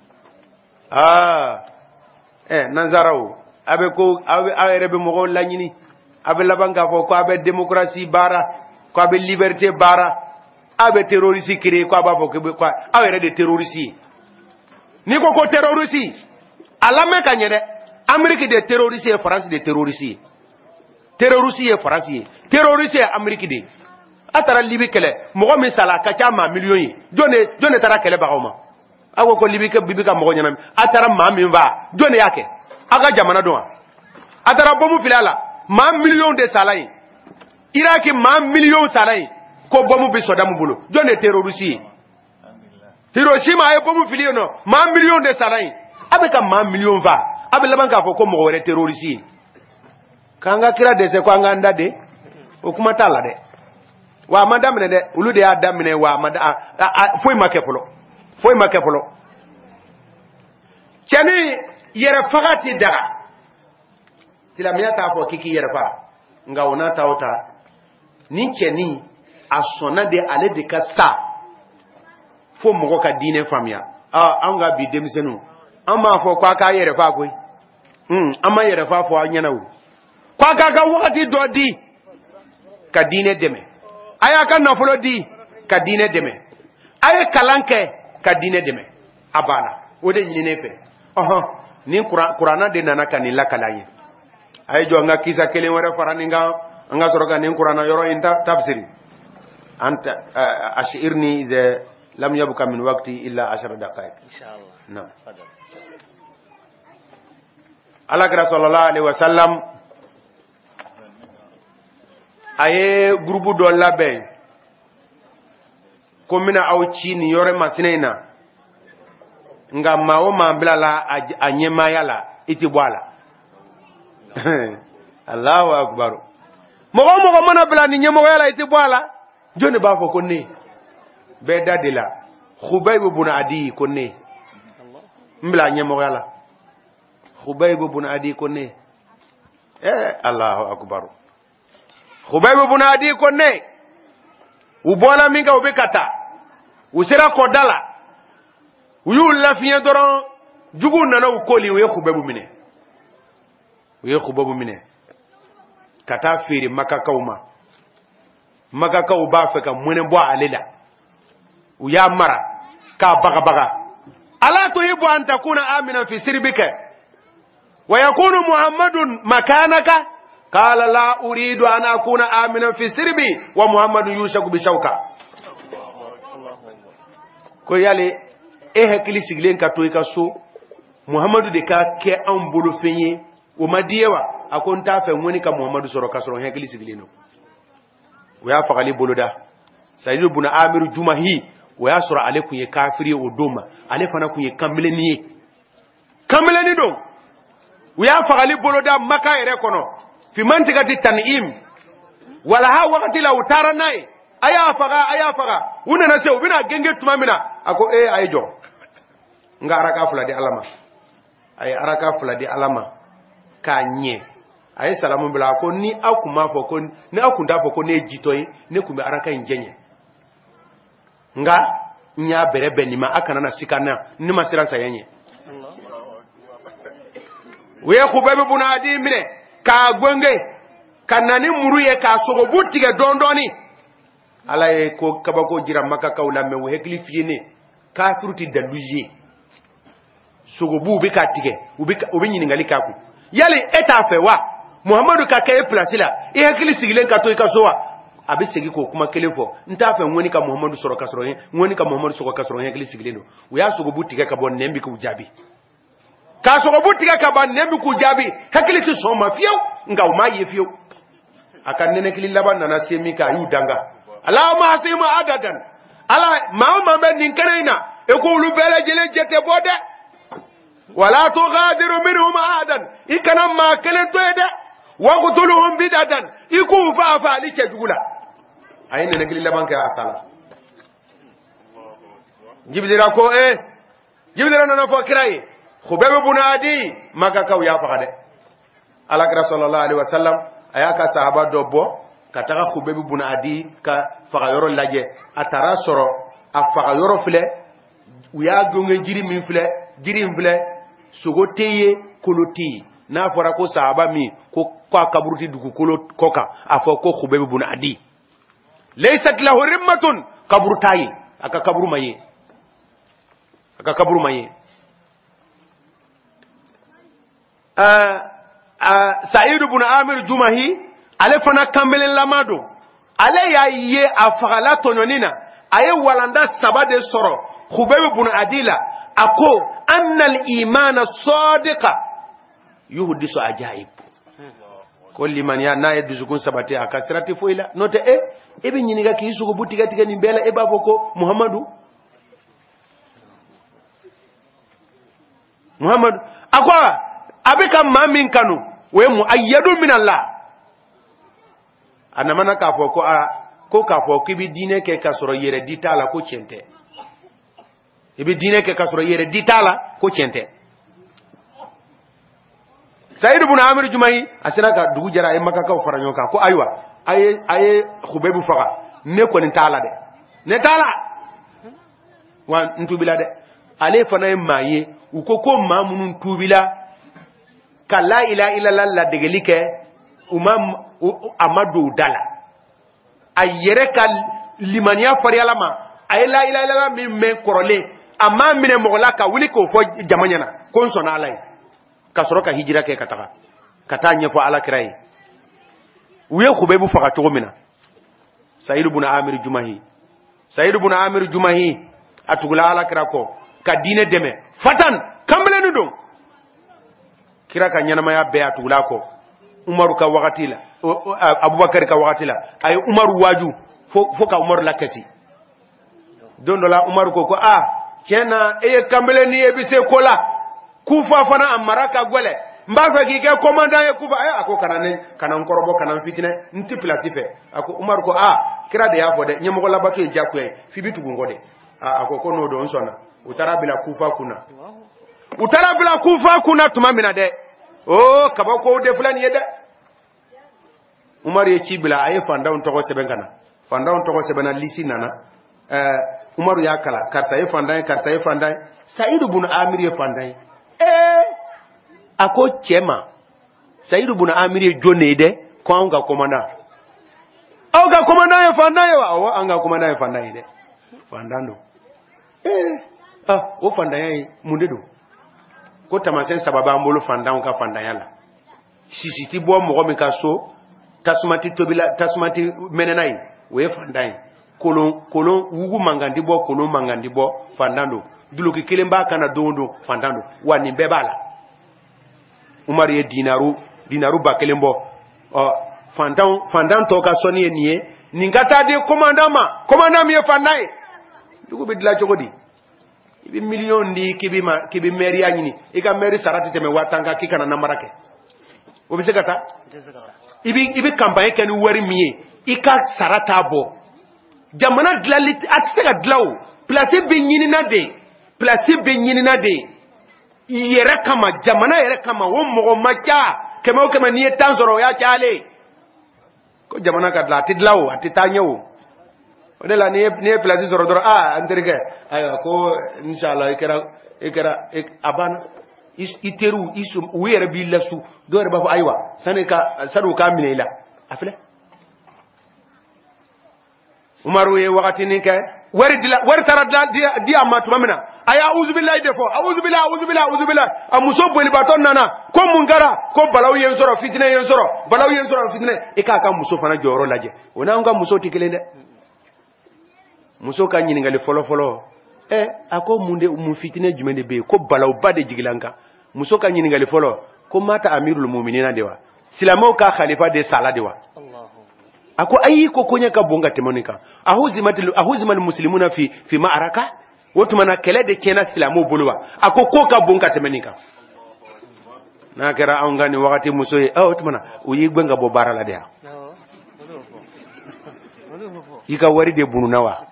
ah eh nanzarawo abe ko abe ayrebe mogo la nyini abe labanga fo ko abe démocratie bara ko abe liberté bara abe terroriste créé ko aba fo ko ko awere de terroriste ni ko ko terroriste alame kanyede Amérique de terroriste et France de terroriste terroriste et France terroriste et Amérique de atara libi kele mogo mi sala kacha ma million yi jone jone tara kele bagoma ago ko libi ke bibi ka mogo nyana atara ma mi va jone yake aga jamana do atara bomu filala ma million de sala yi iraki ma million sala yi ko bomu bi sodamu bulu jone terroriste Hiroshima ay bomu filino ma million de sala yi abeka ma million va abe laban ka fo ko mo wore terroriste kanga kira de se ko anga ndade o kuma tala de wa madamne de ulude adamne wa mada foi makefolo foi makefolo chani yere fagati daga silamiya ta fo kiki yere fa nga wona tawta ni cheni asona de ale de ka sa fo mo ko ka dine famia ah anga bi demisenu ama fo kwa ka yere fa ko Hmm, ama yere fa fo anyana wu. Kwa gaga wakati do di ka dine deme. Aya ka nafulo di ka dine deme. Aya kalanke ka dine deme. Abana. Ode nyine fe. Aha, ni Qur'ana de nana kan la kalaye. Ay jo nga kisa kele wara farani nga nga soroka ni Qur'ana yoro inta tafsiri. Anta uh, ashirni iza lam yabqa min waqti illa ashara daqaiq. Inshallah. Naam. Fadal. Alakira sallallahu alaihi wasallam aye grupu do labe ko mina aw ci ni yore masinena nga mawo mamblala anyema yala iti bwala Allahu akbar mo mo ko mana bla ni nyemo yala iti bwala joni ba fo ko ne be dadila Khubayb ibn Adi ko ne mbla nyemo yala Khubayb ibn Adi konne eh Allahu akbar Khubayb ibn Adi konne ubola minga ubekata usira kodala uyu lafiya doron jugu nana ukoli we Khubayb mine we Khubayb mine kata firi makaka uma makaka uba feka mune bo alela uya mara ka baga baga ala to yibu an takuna amina fi sirbika ويكون محمد مكانك قال لا أريد أن أكون آمنا في سربي ومحمد يوشك بشوكا ko yale e hakili siglen ka to ka so Muhammadu de ka ke an bulu fenye o madiyewa akon ta fe woni ka Muhammadu soro ka soro hakili siglen no o ya fakali buluda Sa'id ibn Amir Jumahi o ya sura ale kun ye kafiri o doma ale fana kun ye kamileni ye kamileni don u ya fagali boloda Makka yɛrɛ kɔnɔ fi mantigati Tan'im wala ha wakati la utara naye aya faga aya faga unana se ubina genge tuma mina ako eh ay jo nga araka fula di alama ay araka fula di alama ka nye ay salamu bila ko ni akuma fo ko ni akunda fo ko ne jitoyi ne kumbe araka njenye nga nya berebe ni ma akana na sikana ni masira sayenye we ko bebe bunadi mine ka gwenge kanani muruye ka sogo butige dondoni ala e ko kabako jira Makka kawla me wo hekli fiyene kafiruti daluje sogo bu be katige ubi ubi nyiningali kaku yali eta fe wa Muhammadu ka kay place la e hekli sigilen ka to ka sowa abi segi ko kuma kelefo nta fe ngoni ka Muhammadu soro ka soro ngoni ka Muhammadu soro ka soro hekli sigilen do wo ya sogo butige ka bon nembi ku jabi ka sogo butige ka ban nembi ku jabi hekli ti so ma fiyo nga uma ye fiyo akan nene kili laban nana semi ka yu danga ala ma hasima adadan ala ma ma ben nin kanaina e ko lu bele jele jete bode wala tughadiru minhum ahadan ikana ma kelen to ede wa qutuluhum bidadan iku fa fa li kedugula ay nene kili laban ka asala jibdira ko e jibdira nana fo kirai khubebe bunadi maka kaw ya fa de ala sallallahu alaihi wasallam ayaka sahaba dobbo kataka Khubayb ibn Adi ka faga yoro laje atara soro afaga yoro fle uya gonge jiri min fle jiri fle sogoteye koloti na fora ko sahaba mi ko kwa kaburuti dugu kolo koka afo ko Khubayb ibn Adi laysat lahu rimmatun kaburtai aka kaburu maye aka kaburu maye ah Uh, Sa'id ibn Amir Jumahi ale fana kambelen lamado ale ya ye afagala tononina aye walanda sabade soro Khubayb ibn Adila ako anna al-iman as-sadiqa yuhdisu ajaib kulli man ya na yeduzukun sabate akasirati foila note e ebe nyiniga ki isugo butiga tiga ni bela e baboko Muhammadu Muhammadu akwa abika mamin kanu we mu ayyadu min Allah anamana ka fo ko a ko ka fo ki bi dine ke ka soro yere ditala ko cente e bi dine ke ka soro yere ditala ko cente Sa'id ibn Amir Jumahi asira ka dugu jara e Makka ka faranyo ka ko aywa aye aye Khubayb faga ne ko ni tala de ne tala wan ntubila de ale fana e maye ukoko mamunun tubila kala ila ila la degelike umam amadu dala ayere kal limaniya farialama ayla ila ila mi me korole amma mine mogola ka wuli ko fo jamanyana kon sona alay ka soro ka hijira ke kataka katanya fo ala kirai uye Khubayb faga to mina Sa'id ibn Amir Jumahi Sa'id ibn Amir Jumahi atugula ala kirako ka dine deme fatan kambalenu don kira ka nyanama ya be atula ko Umaru ka wakati la Abubakar ka wakati la ay Umaru waju fo fo ka Umaru la kasi dondo la Umaru ko ko ah kena e kambele ni ebise kola kufa fana amaraka gwele mbafa ki ke commandant e kufa ay ako kanane kanan korobo kanan fitine nti place fe ako Umaru ko ah kira de ya fode nyemo la batu e jakwe fibitu ngode ah ako ko no do nsona utarabila kufa kuna utarabila kufa kuna tumamina de oh kabako de fulani yeda Umar ye kibla ay fandaw to ko sebenkana fandaw to ko sebena lisinana euh Umar ya kala karsa ye fanday karsa ye fanday Sa'id ibn Amir ye fanday eh ako chema Sa'id ibn Amir ye jone de ko anga komanda anga komanda ye fanday wa o anga komanda ye fanday de fandando eh ah o fanday mundedo ko tamasen sababa mbolo fandan ka fandayala sisi ti bo mo mi ka so tasumati tobila tasumati menenai we fandai kolon kolon wugu mangandi bo kolon mangandi bo fandando duloki kelemba kana dondo fandando wani bebala Umar ye dinaru dinaru ba kelembo o fandan fandan to ka soni niye ningata di commandant ma commandant mi fanay dugo be dila chogodi ibi million di kibi ma kibi maire ya nyini ika maire sarati teme watanga kikana na marake obi segata ibi ibi campagne ken wari miye ika sarata bo jamana dlalit atsega dlaw place be nyini na de place be nyini na de yere kama jamana yere kama wo mo macha kema kema ni tanzoro ya chale ko jamana ka la tidlaw atitanyo odela ni ni place zoro doro ah anderge ayo ko inshallah ikera ikera abana is iteru isu wiyere bi lasu dore ba aywa sanika saru ka minela afle umaru ye wakati ni kay wari dila wari taradla di amatu mamina aya auzu billahi defo auzu billahi auzu billahi auzu billahi amuso boli baton nana ko mungara ko balaw yen soro fitne yen soro balaw yen soro fitne e ka ka muso fana joro laje ona nga muso tikelende muso ka nyini ngali folo folo eh ako munde mu fitne jumende be ko balaw bade jigilanka muso ka nyini ngali folo ko mata amirul mu'minina dewa silamo ka khalifa de sala dewa ako ayi ko konya ka bonga temonika ahuzimatul ahuzimal muslimuna fi fi ma'araka wotu mana kele de kena silamo bolwa ako ko ka bonga temonika na kera angani wakati muso e oh wotu mana uyi gbenga bo barala de ika wari de bunu nawa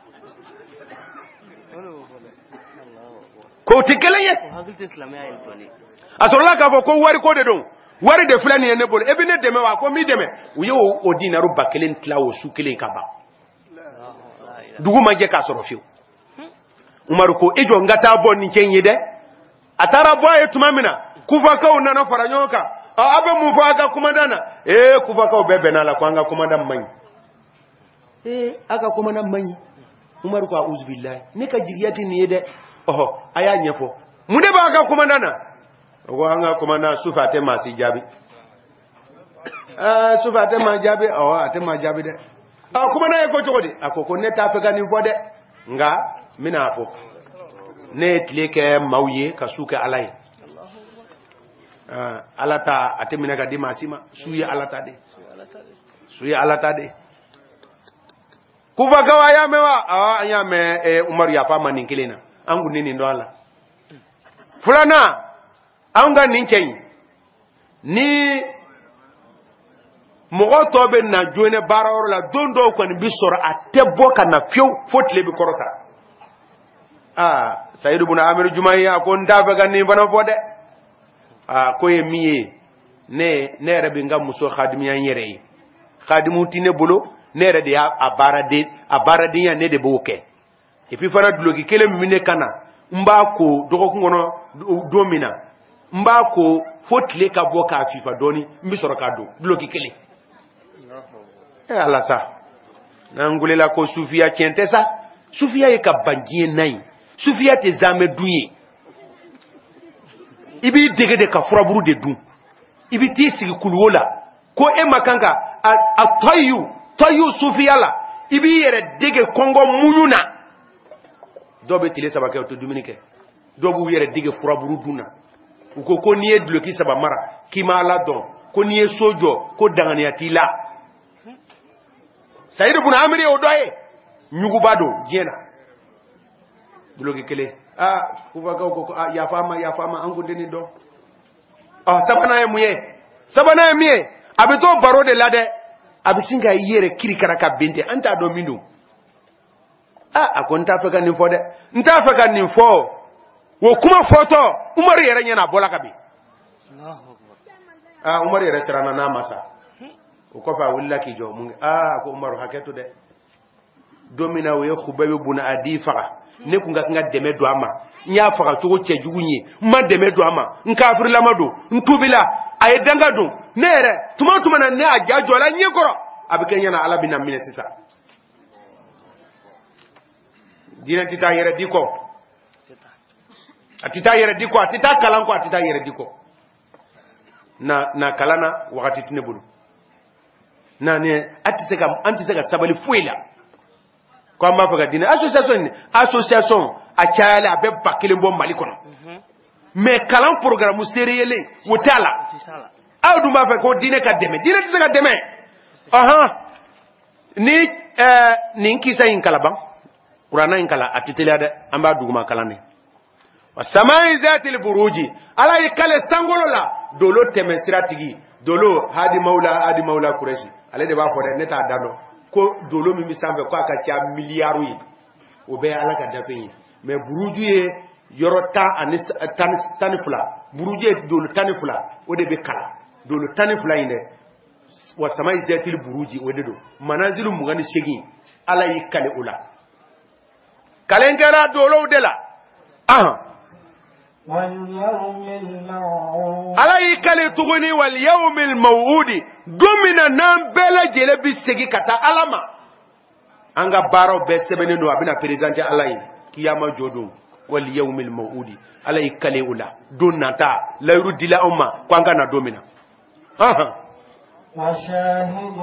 ko tikele ye asorola ka bo ko wari ko de don wari de fulani ene bol e bi ne deme wa ko mi deme uyo o dinaru bakelen tlawo su kelen kaba dugu manje ka soro fiu umaru ko ejo ngata bon ni kenye de atara boye tumamina kufa ka unana faranyoka abe mu fa aka kumandana eh kufa ka bebe na la kwanga kumandan manyi eh aka kumandan manyi umaru ko auzu billahi ne ka jigiyati ni de oho aya nyefo munde ba aka kumandana ko anga komanda sufa te ma si jabi ah sufa te ma jabi oh ate ma jabi de ah kuma na ko jogodi akoko ne ta fega ni fode nga mina apo ne tleke mawye ka suka alai ah alata ate mina ga di masima suya alata de suya alata de kuva gawa ya mewa ah ya me e Umar ya fama ninkilena angu nini ndo ala fulana anga ninchen ni mogo tobe na jone barawor la dondo ko ni bisoro atebo kana fio fotle bi korota ah Sayyid ibn Amir Jumaiya ko ndabe ganni bana fode ah ko yemiye ne ne rabi ngam muso khadimiyan yere khadimu tine bolo ne rede abarade abarade ya ne de boke et puis fana duloki kele mine kana mba ko dogo ngono domina mba ko fotle ka boka fifa doni mbisoro ka do bloki kele eh ala sa nangulela ko sufia tientesa sufia e ka bangie nai sufia te zame duye ibi dege de ka furaburu de dun ibi ti sigi kulwola ko e makanga a toyu toyu sufia la ibi yere dege kongo muyuna dobe tile sabake to dominike dobu yere dege furaburu duna uko ko niye bloki saba mara kima ala don ko niye sojo ko danganiati la Sayyid ibn Amir odoye nyugu bado jena bloki kele ah kuva ka ko ya fama ya fama angu deni do ah sabana yemuye sabana yemiye abito baro de lade abisinga yere kiri karaka bente anta do mindu ah akonta feka ni fode nta feka ni fo wo kuma foto Umar yere nyana bola kabi ah Umar yere serana na masa ko fa wallaki jo mun ah ko Umar haketo de domina we khubabe buna adifa ne ku nga nga deme do ama nya faka to che jugunye ma deme do ama nkafir lamado ntubila ay danga do nere tuma tuma na ne ajajo la nyekoro abikenya na ala bina mine sisa dina tita yere diko atita yere diko atita kalanko atita yere diko na na kalana wakati tinebulu na ne atiseka antiseka sabali fuela kwa mafaka dina association association a chaala be bakile mbo mali kono mais kalan programme sérieux wotala awdu mafaka ko dina ka deme dina tiseka deme aha ni eh nin kisa in kalaban qur'ana in kala atitela de amba duguma kalane wasamai zatil buruji ala ikale sangolo la dolo temesira tigi dolo hadi maula hadi maula kureshi ale de ba fo de neta dano ko dolo mi misambe ko aka cha miliaru yi obe ala ka dafe mais buruju ye yorota anis tan tanifula buruju ye dolo tanifula o de be kala dolo tanifula inde wasamai zatil buruji o de do manazilu mugani shegi ala ikale ula kalengera dolo de la ah واليوم الموعود ala ikale tuguni wal yawmil maw'udi domina nan bela jele bi segi kata alama anga baro be sebene no abina présenter ala yi kiyama jodum wal yawmil maw'udi ala ikale ula donata la rudila umma kwanga na domina aha وشاهد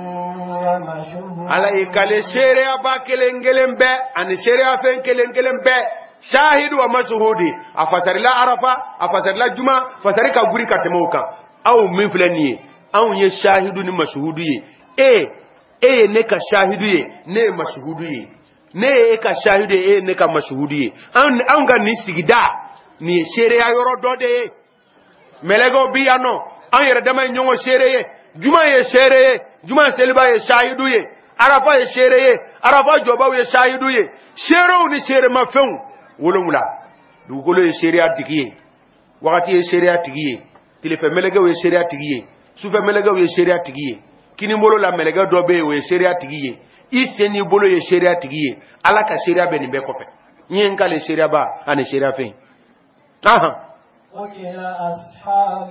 ومشهود ala ikale sheria ba kelengelembe ani sheria fen kelengelembe shahidu wa mashhudi afasarila arafa afasarila juma fasarika guri katemoka au min fulani au ye shahidu ni mashhudu ye e e ne ka shahidu ye ne mashhudu ye ne e ka shahidu ye ne ka mashhudu ye an an ga ni sigida ni sheria yoro dode melego biyano an yere dama nyongo sheria ye juma ye sheria ye juma selba ye shahidu ye arafa ye sheria ye arafa joba ye shahidu ye shero ni shere mafun wolongula dugolo ye sheria tigiye wakati ye sheria tigiye tilefe melege ye sheria tigiye sufe melege ye sheria tigiye kini bolo la melege dobe ye sheria tigiye iseni bolo ye sheria tigiye ala ka sheria be ni be kofe nyenka le sheria ba ani sheria fe aha قتل أصحاب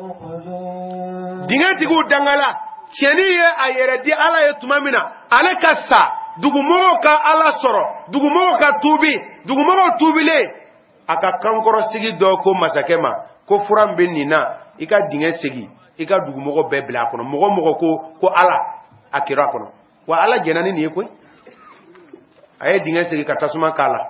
الأخدود dinga tigu dangala cheni ye ayere di ala ye tumamina ale kassa dugumogo ka ala soro dugumogo ka tubi dugumogo tubile aka kankoro sigi do ko masakema ko furan be nina ika dinga sigi ika dugumogo be bla kono mogo mogo ko ko ala akira kono wa ala jenani ni ko ay dinga sigi ka tasuma kala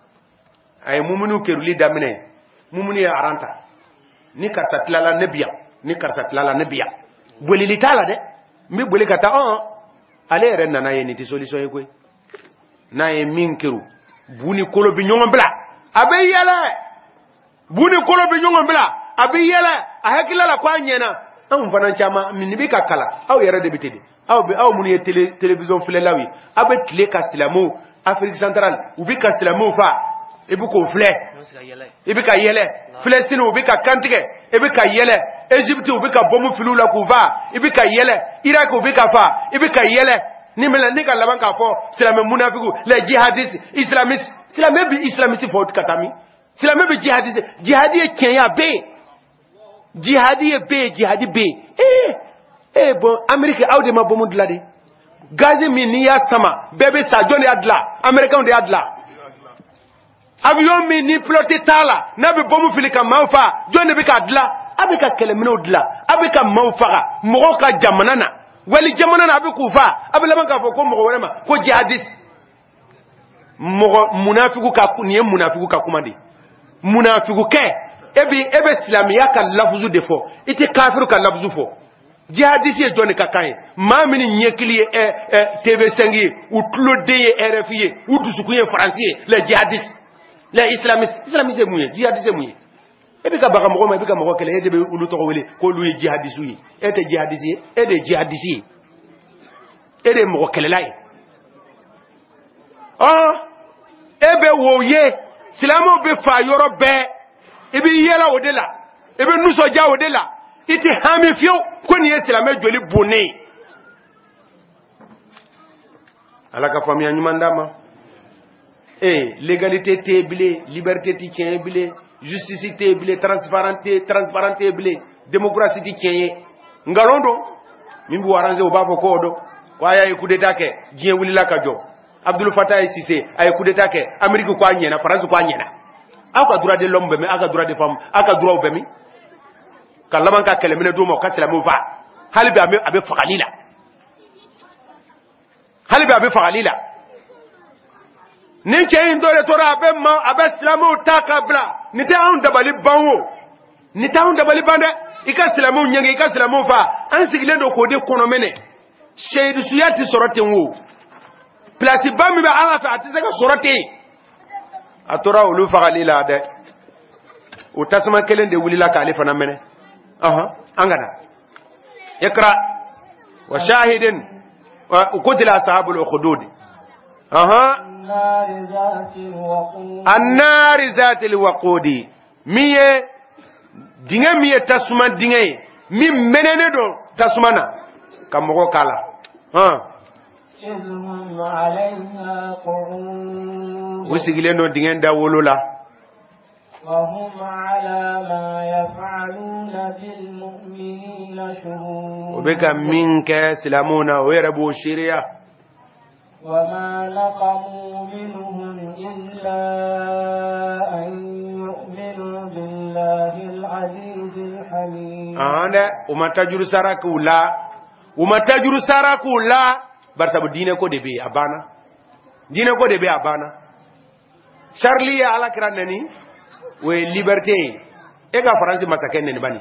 ay mumunu keruli damine mumuni ya aranta ni karsa tilala nebiya ni karsa tilala nebiya bolili tala de mi boli kata on ale renna na yeni ti solution e koy na ye minkiru buni kolo bi nyongo bla abe yele buni kolo bi nyongo bla abe yele a hakila la kwa nyena am fana chama min bi ka kala aw yere de bitedi aw be aw muni tele television fele lawi abe tile ka silamu Afrique centrale ubi ka silamu fa ebu ko fle ebi ka yele Palestine ubi ka kantige ebi ka yele Egypte ubi ka bomu filula ku va ebi ka yele Iraq ubi ka fa ebi ka yele ni mele ni ka laban ka fo silame munafiku les jihadistes islamistes silame bi islamiste fo katami silame bi jihadiste jihadi kenya be jihadi be jihadi be eh eh bon Amerique awde ma bomu dlade gazi mi ni ya sama bebe sa joni adla American de adla avion mi ni pilote tala na be bomu filika manfa joni be ka adla abika kelemino dla abika manfa mo ka jamanana wali jamana na abi kufa abi laban ka fo ko mo wala ma ko jihadis mo munafiku ka niye munafiku ka kuma di munafiku ke ebi ebe islamiya ka lafzu defo ite kafiru ka lafzu fo jihadis ye joni ka kan ma mini nyekili e T V cinq ou tlodeye R F I ou dusukuye français les jihadis les islamistes islamistes mouye jihadis mouye ebi ka baka mo ma ebi ka mo kele ede be ulu to wele ko lu jihadisu yi ete jihadisi ede jihadisi ede mo kele lai ah ebe wo ye silamo be fa yoro be ebi yela odela ebe nuso ja odela iti hami fio ko ni silame joli bonne alaka famia nyumandama eh légalité tébile liberté tien bile justice tébile transparente transparente bile démocratie tien ngalondo mimbi waranze obafo kodo kwa ya coup d'état ke dien wulila kajo Abdul Fattah Sise ay coup d'état ke Amerique kwa nyena France kwa nyena aka droit de l'homme be me aka droit de femme aka droit be mi kalaman ka kelemene do mo ka selamu va halibi abe abe fakalila halibi abe fakalila ni che indore tora abe ma abe selamu takabla ni te on dabali banwo ni ta on dabali bande ika selamu nyenge ika selamu va an sigile do ko de kono mene shaidu suyati soroten wo place ba mi ba ala fa atise ka sorote atora ulu fagalila de o tasma kelen de wulila kalifa na mene aha angana ikra wa shahidin wa qutila ashabul ukhdud aha النار ذات الوقود مية دينه مية تسمى دينه مي منene do tasmana kamoko kala ha إذهم عليها قعود وسيغله no dingen da wolola وهم على ما يفعلون بالمؤمنين شهود وبك منك سلامونا ويربو شريعه وما نقموا منهم إلا أن يؤمنوا بالله العزيز الحميد أنا وما تجر ساركوا لا وما تجر ساركوا لا برسابو دينكو دبي أبانا دينكو دبي أبانا شارلي على كرانني وليبرتي إيجا فرنسي مساكن نباني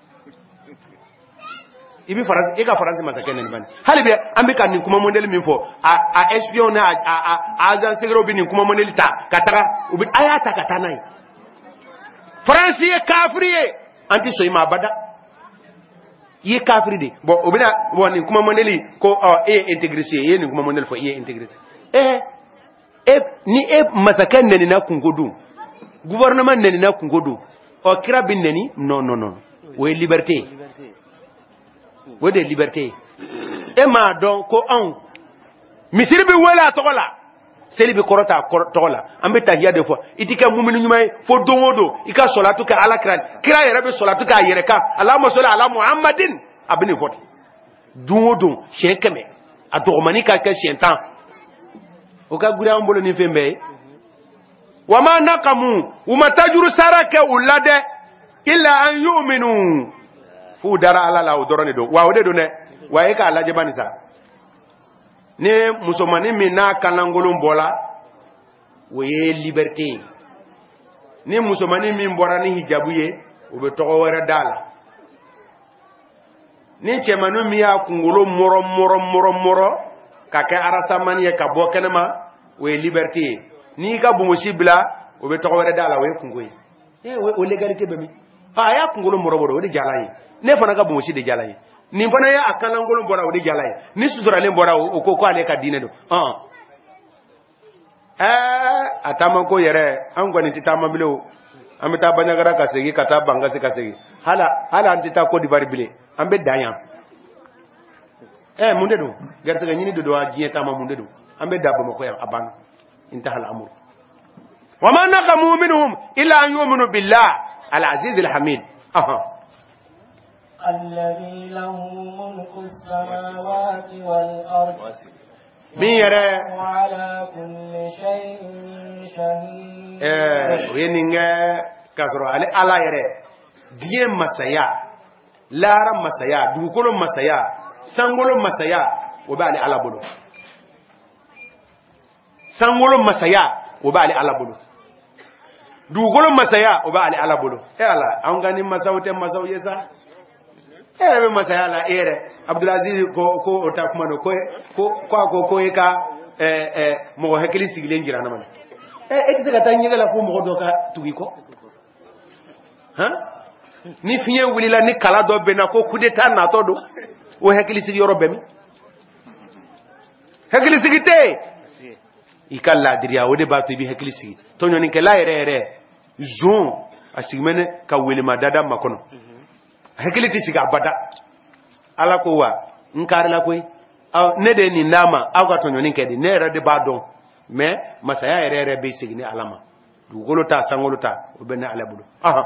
ibi faransi ega faransi masakene ni bani halibe ambika ni kuma model min fo a a espion a a agent secret bi ni kuma model ta katara ubi ayata katanai faransi e kafriye anti soyima bada ye kafri de bo obina bo ni kuma model ko e intégrité ye ni kuma model fo ye intégrité eh e ni e masakene ni na kungodu gouvernement ni na kungodu o kira bin ni non non non we liberté wo de liberté e ma don ko an misiri bi wala tokola seli bi korota tokola ambe tahiya de fois itika mumini nyumay fo donwodo ika solatu ka ala kran kira yere be solatu ka yere ka allahumma salli ala muhammadin abini vote donwodo shenkeme adormani ka ka shentan o ka gura mbolo ni fembe wama naqamu wama tajuru saraka ulade illa an yu'minu fu dara ala la odorone do wa ode do ne wa e ka alaje banisa ne musomani mi na kanangolum bola wo ye liberté ni musomani mi mbora ni hijabu ye o be to wara dala ni chemanu mi ya kungolo moro moro moro moro ka ke arasa man ye ka bo kenema wo ye liberté ni ka bu musibla o be to wara dala wo ye kungoyi e o legalité be mi ha ya kungolo moro moro o de jalayi ne fana ka bomosi de jalaye ni fana ya akana ngolon bora o de jalaye ni sutura le bora o ko ko ale ka dine do ah eh atama ko yere an gwani titama bilo amita banyagara ka segi kata banga se ka segi hala hala antita ko di bari bile ambe danya eh munde do garta ga nyini do do ajiye tama munde do ambe dabba mako ya abana intahal amur wa ma naqamu minhum illa an yu'minu billah al-aziz al-hamid aha الذي له ملك السماوات والأرض ميرة وعلى كل شيء شهيد eh weninga kasro ale ala yere die masaya lara masaya dukolo masaya sangolo masaya obali ala bolo sangolo masaya obali ala bolo dukolo masaya obali ala bolo e ala angani masawte masaw yesa ere be masaya la ere Abdulaziz ko ko otakumano ko ko ko ko eka eh eh mo hekili sigile ngira na man eh ekise ka tanyega la fu mo doka tugiko ha ni fiye wulila ni kala do be na ko kudeta na todo o hekili sigi yoro be mi hekili sigi te ikalla diriya o de ba to bi hekili sigi to nyoni ke la ere ere jon asigmene ka wele madada makono hekili ti siga bada ala ko wa nkar la koy ne de ni nama aga to nyoni ke de ne re de ba don mais masaya ere ere be sigi ni alama du golota sangolota o be na ala bulu aha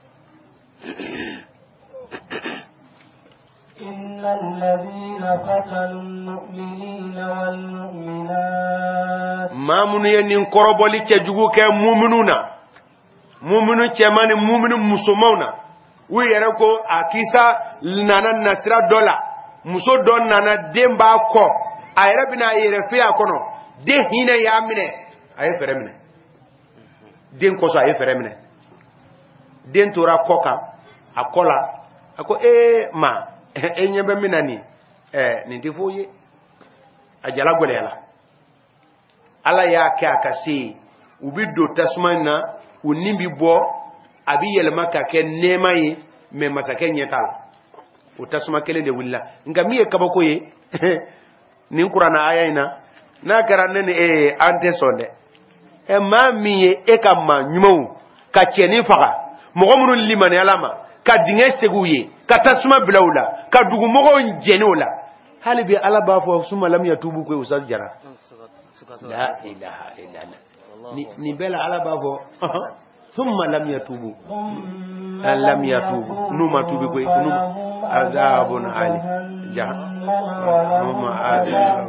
إن الذين فتنوا المؤمنين والمؤمنات ما من ين كربولي تجوكو كمؤمنونا مؤمنون كمان مؤمن مسلمونا ويركو أكيسا لنا نسرا دولا مسو دون نانا دمبا كو أيربنا يرفيا كونو ده هنا يامنه أي فرمنه دين كوسا أي فرمنه دين تورا كوكا أكولا أكو إيه ما enyebe minani eh ninti foye ajala gole ala ala ya ka akase ubido tasmana unimbi bo abi yelma ka ke nema yi me masake nyetal o tasma kele de willa ngamiye kabako ye nin qur'ana aya ina na karanne ne e ante sonde e ma miye e kamma nyumo ka ceni faga mogo munun limane alama ka dinge seguye ka tasma bilawla ka dugu mogo njenola hali bi ala ba fo suma lam yatubu ko usal jara la ilaha illa allah ni ni bela ala ba fo thumma lam yatubu lam yatubu numa tubi ko numa azabun ali jahannama azab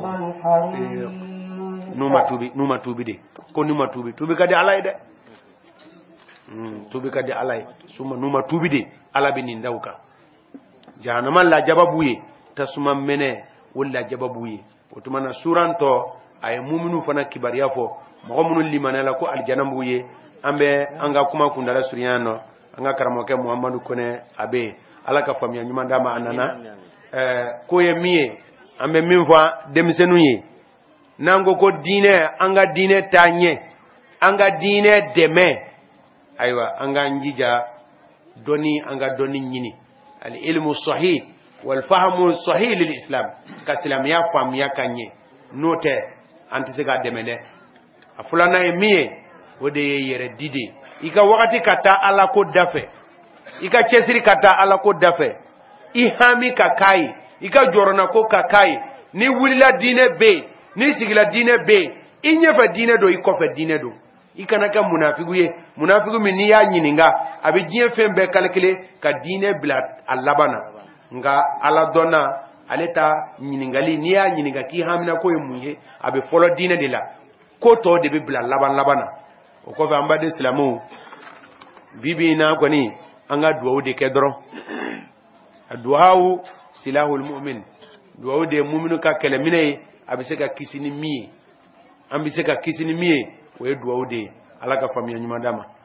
numa tubi numa tubi de ko numa tubi tubi kadi alay de mm tubi kadi alay suma numa tubi de ala bi ni ndawka jahannama la jababuye tasuma mene wala jababuye otumana suranto ay mu'minu fana kibariya fo mo munu limana la ko aljanambuye ambe anga kuma kundala suriyano anga karamoke muhammadu kone abe ala ka famiya nyuma dama anana eh ko ye miye ambe minfa demisenu ye nango ko dine anga dine tanye anga dine deme aywa anga njija doni anga doni nyini al ilmu sahih wal fahmu sahih lil islam ka islam ya fam ya kanye note antisega demene afulana ye miye wode yere didi ika wakati kata ala ko dafe ika chesiri kata ala ko dafe ihami kakai ika jorona ko kakai ni wulila dine be ni sigila dine be inyefa dine do ikofe dine do ikana ka munafigu ye munafigu mi ni ya nyininga abi jie fembe kalkile ka dine bla alabana nga ala dona aleta nyiningali ni ya nyininga ki hamina ko yemuye abi folo dine de la ko to de be bla laban labana o ko fa amba de islamu bibi na ko ni anga duwa de kedro duwa silahul mu'min duwa de mu'minu ka kelemine abise ka kisini mi ambise ka kisini mi we duwa de alaka famiya nyuma dama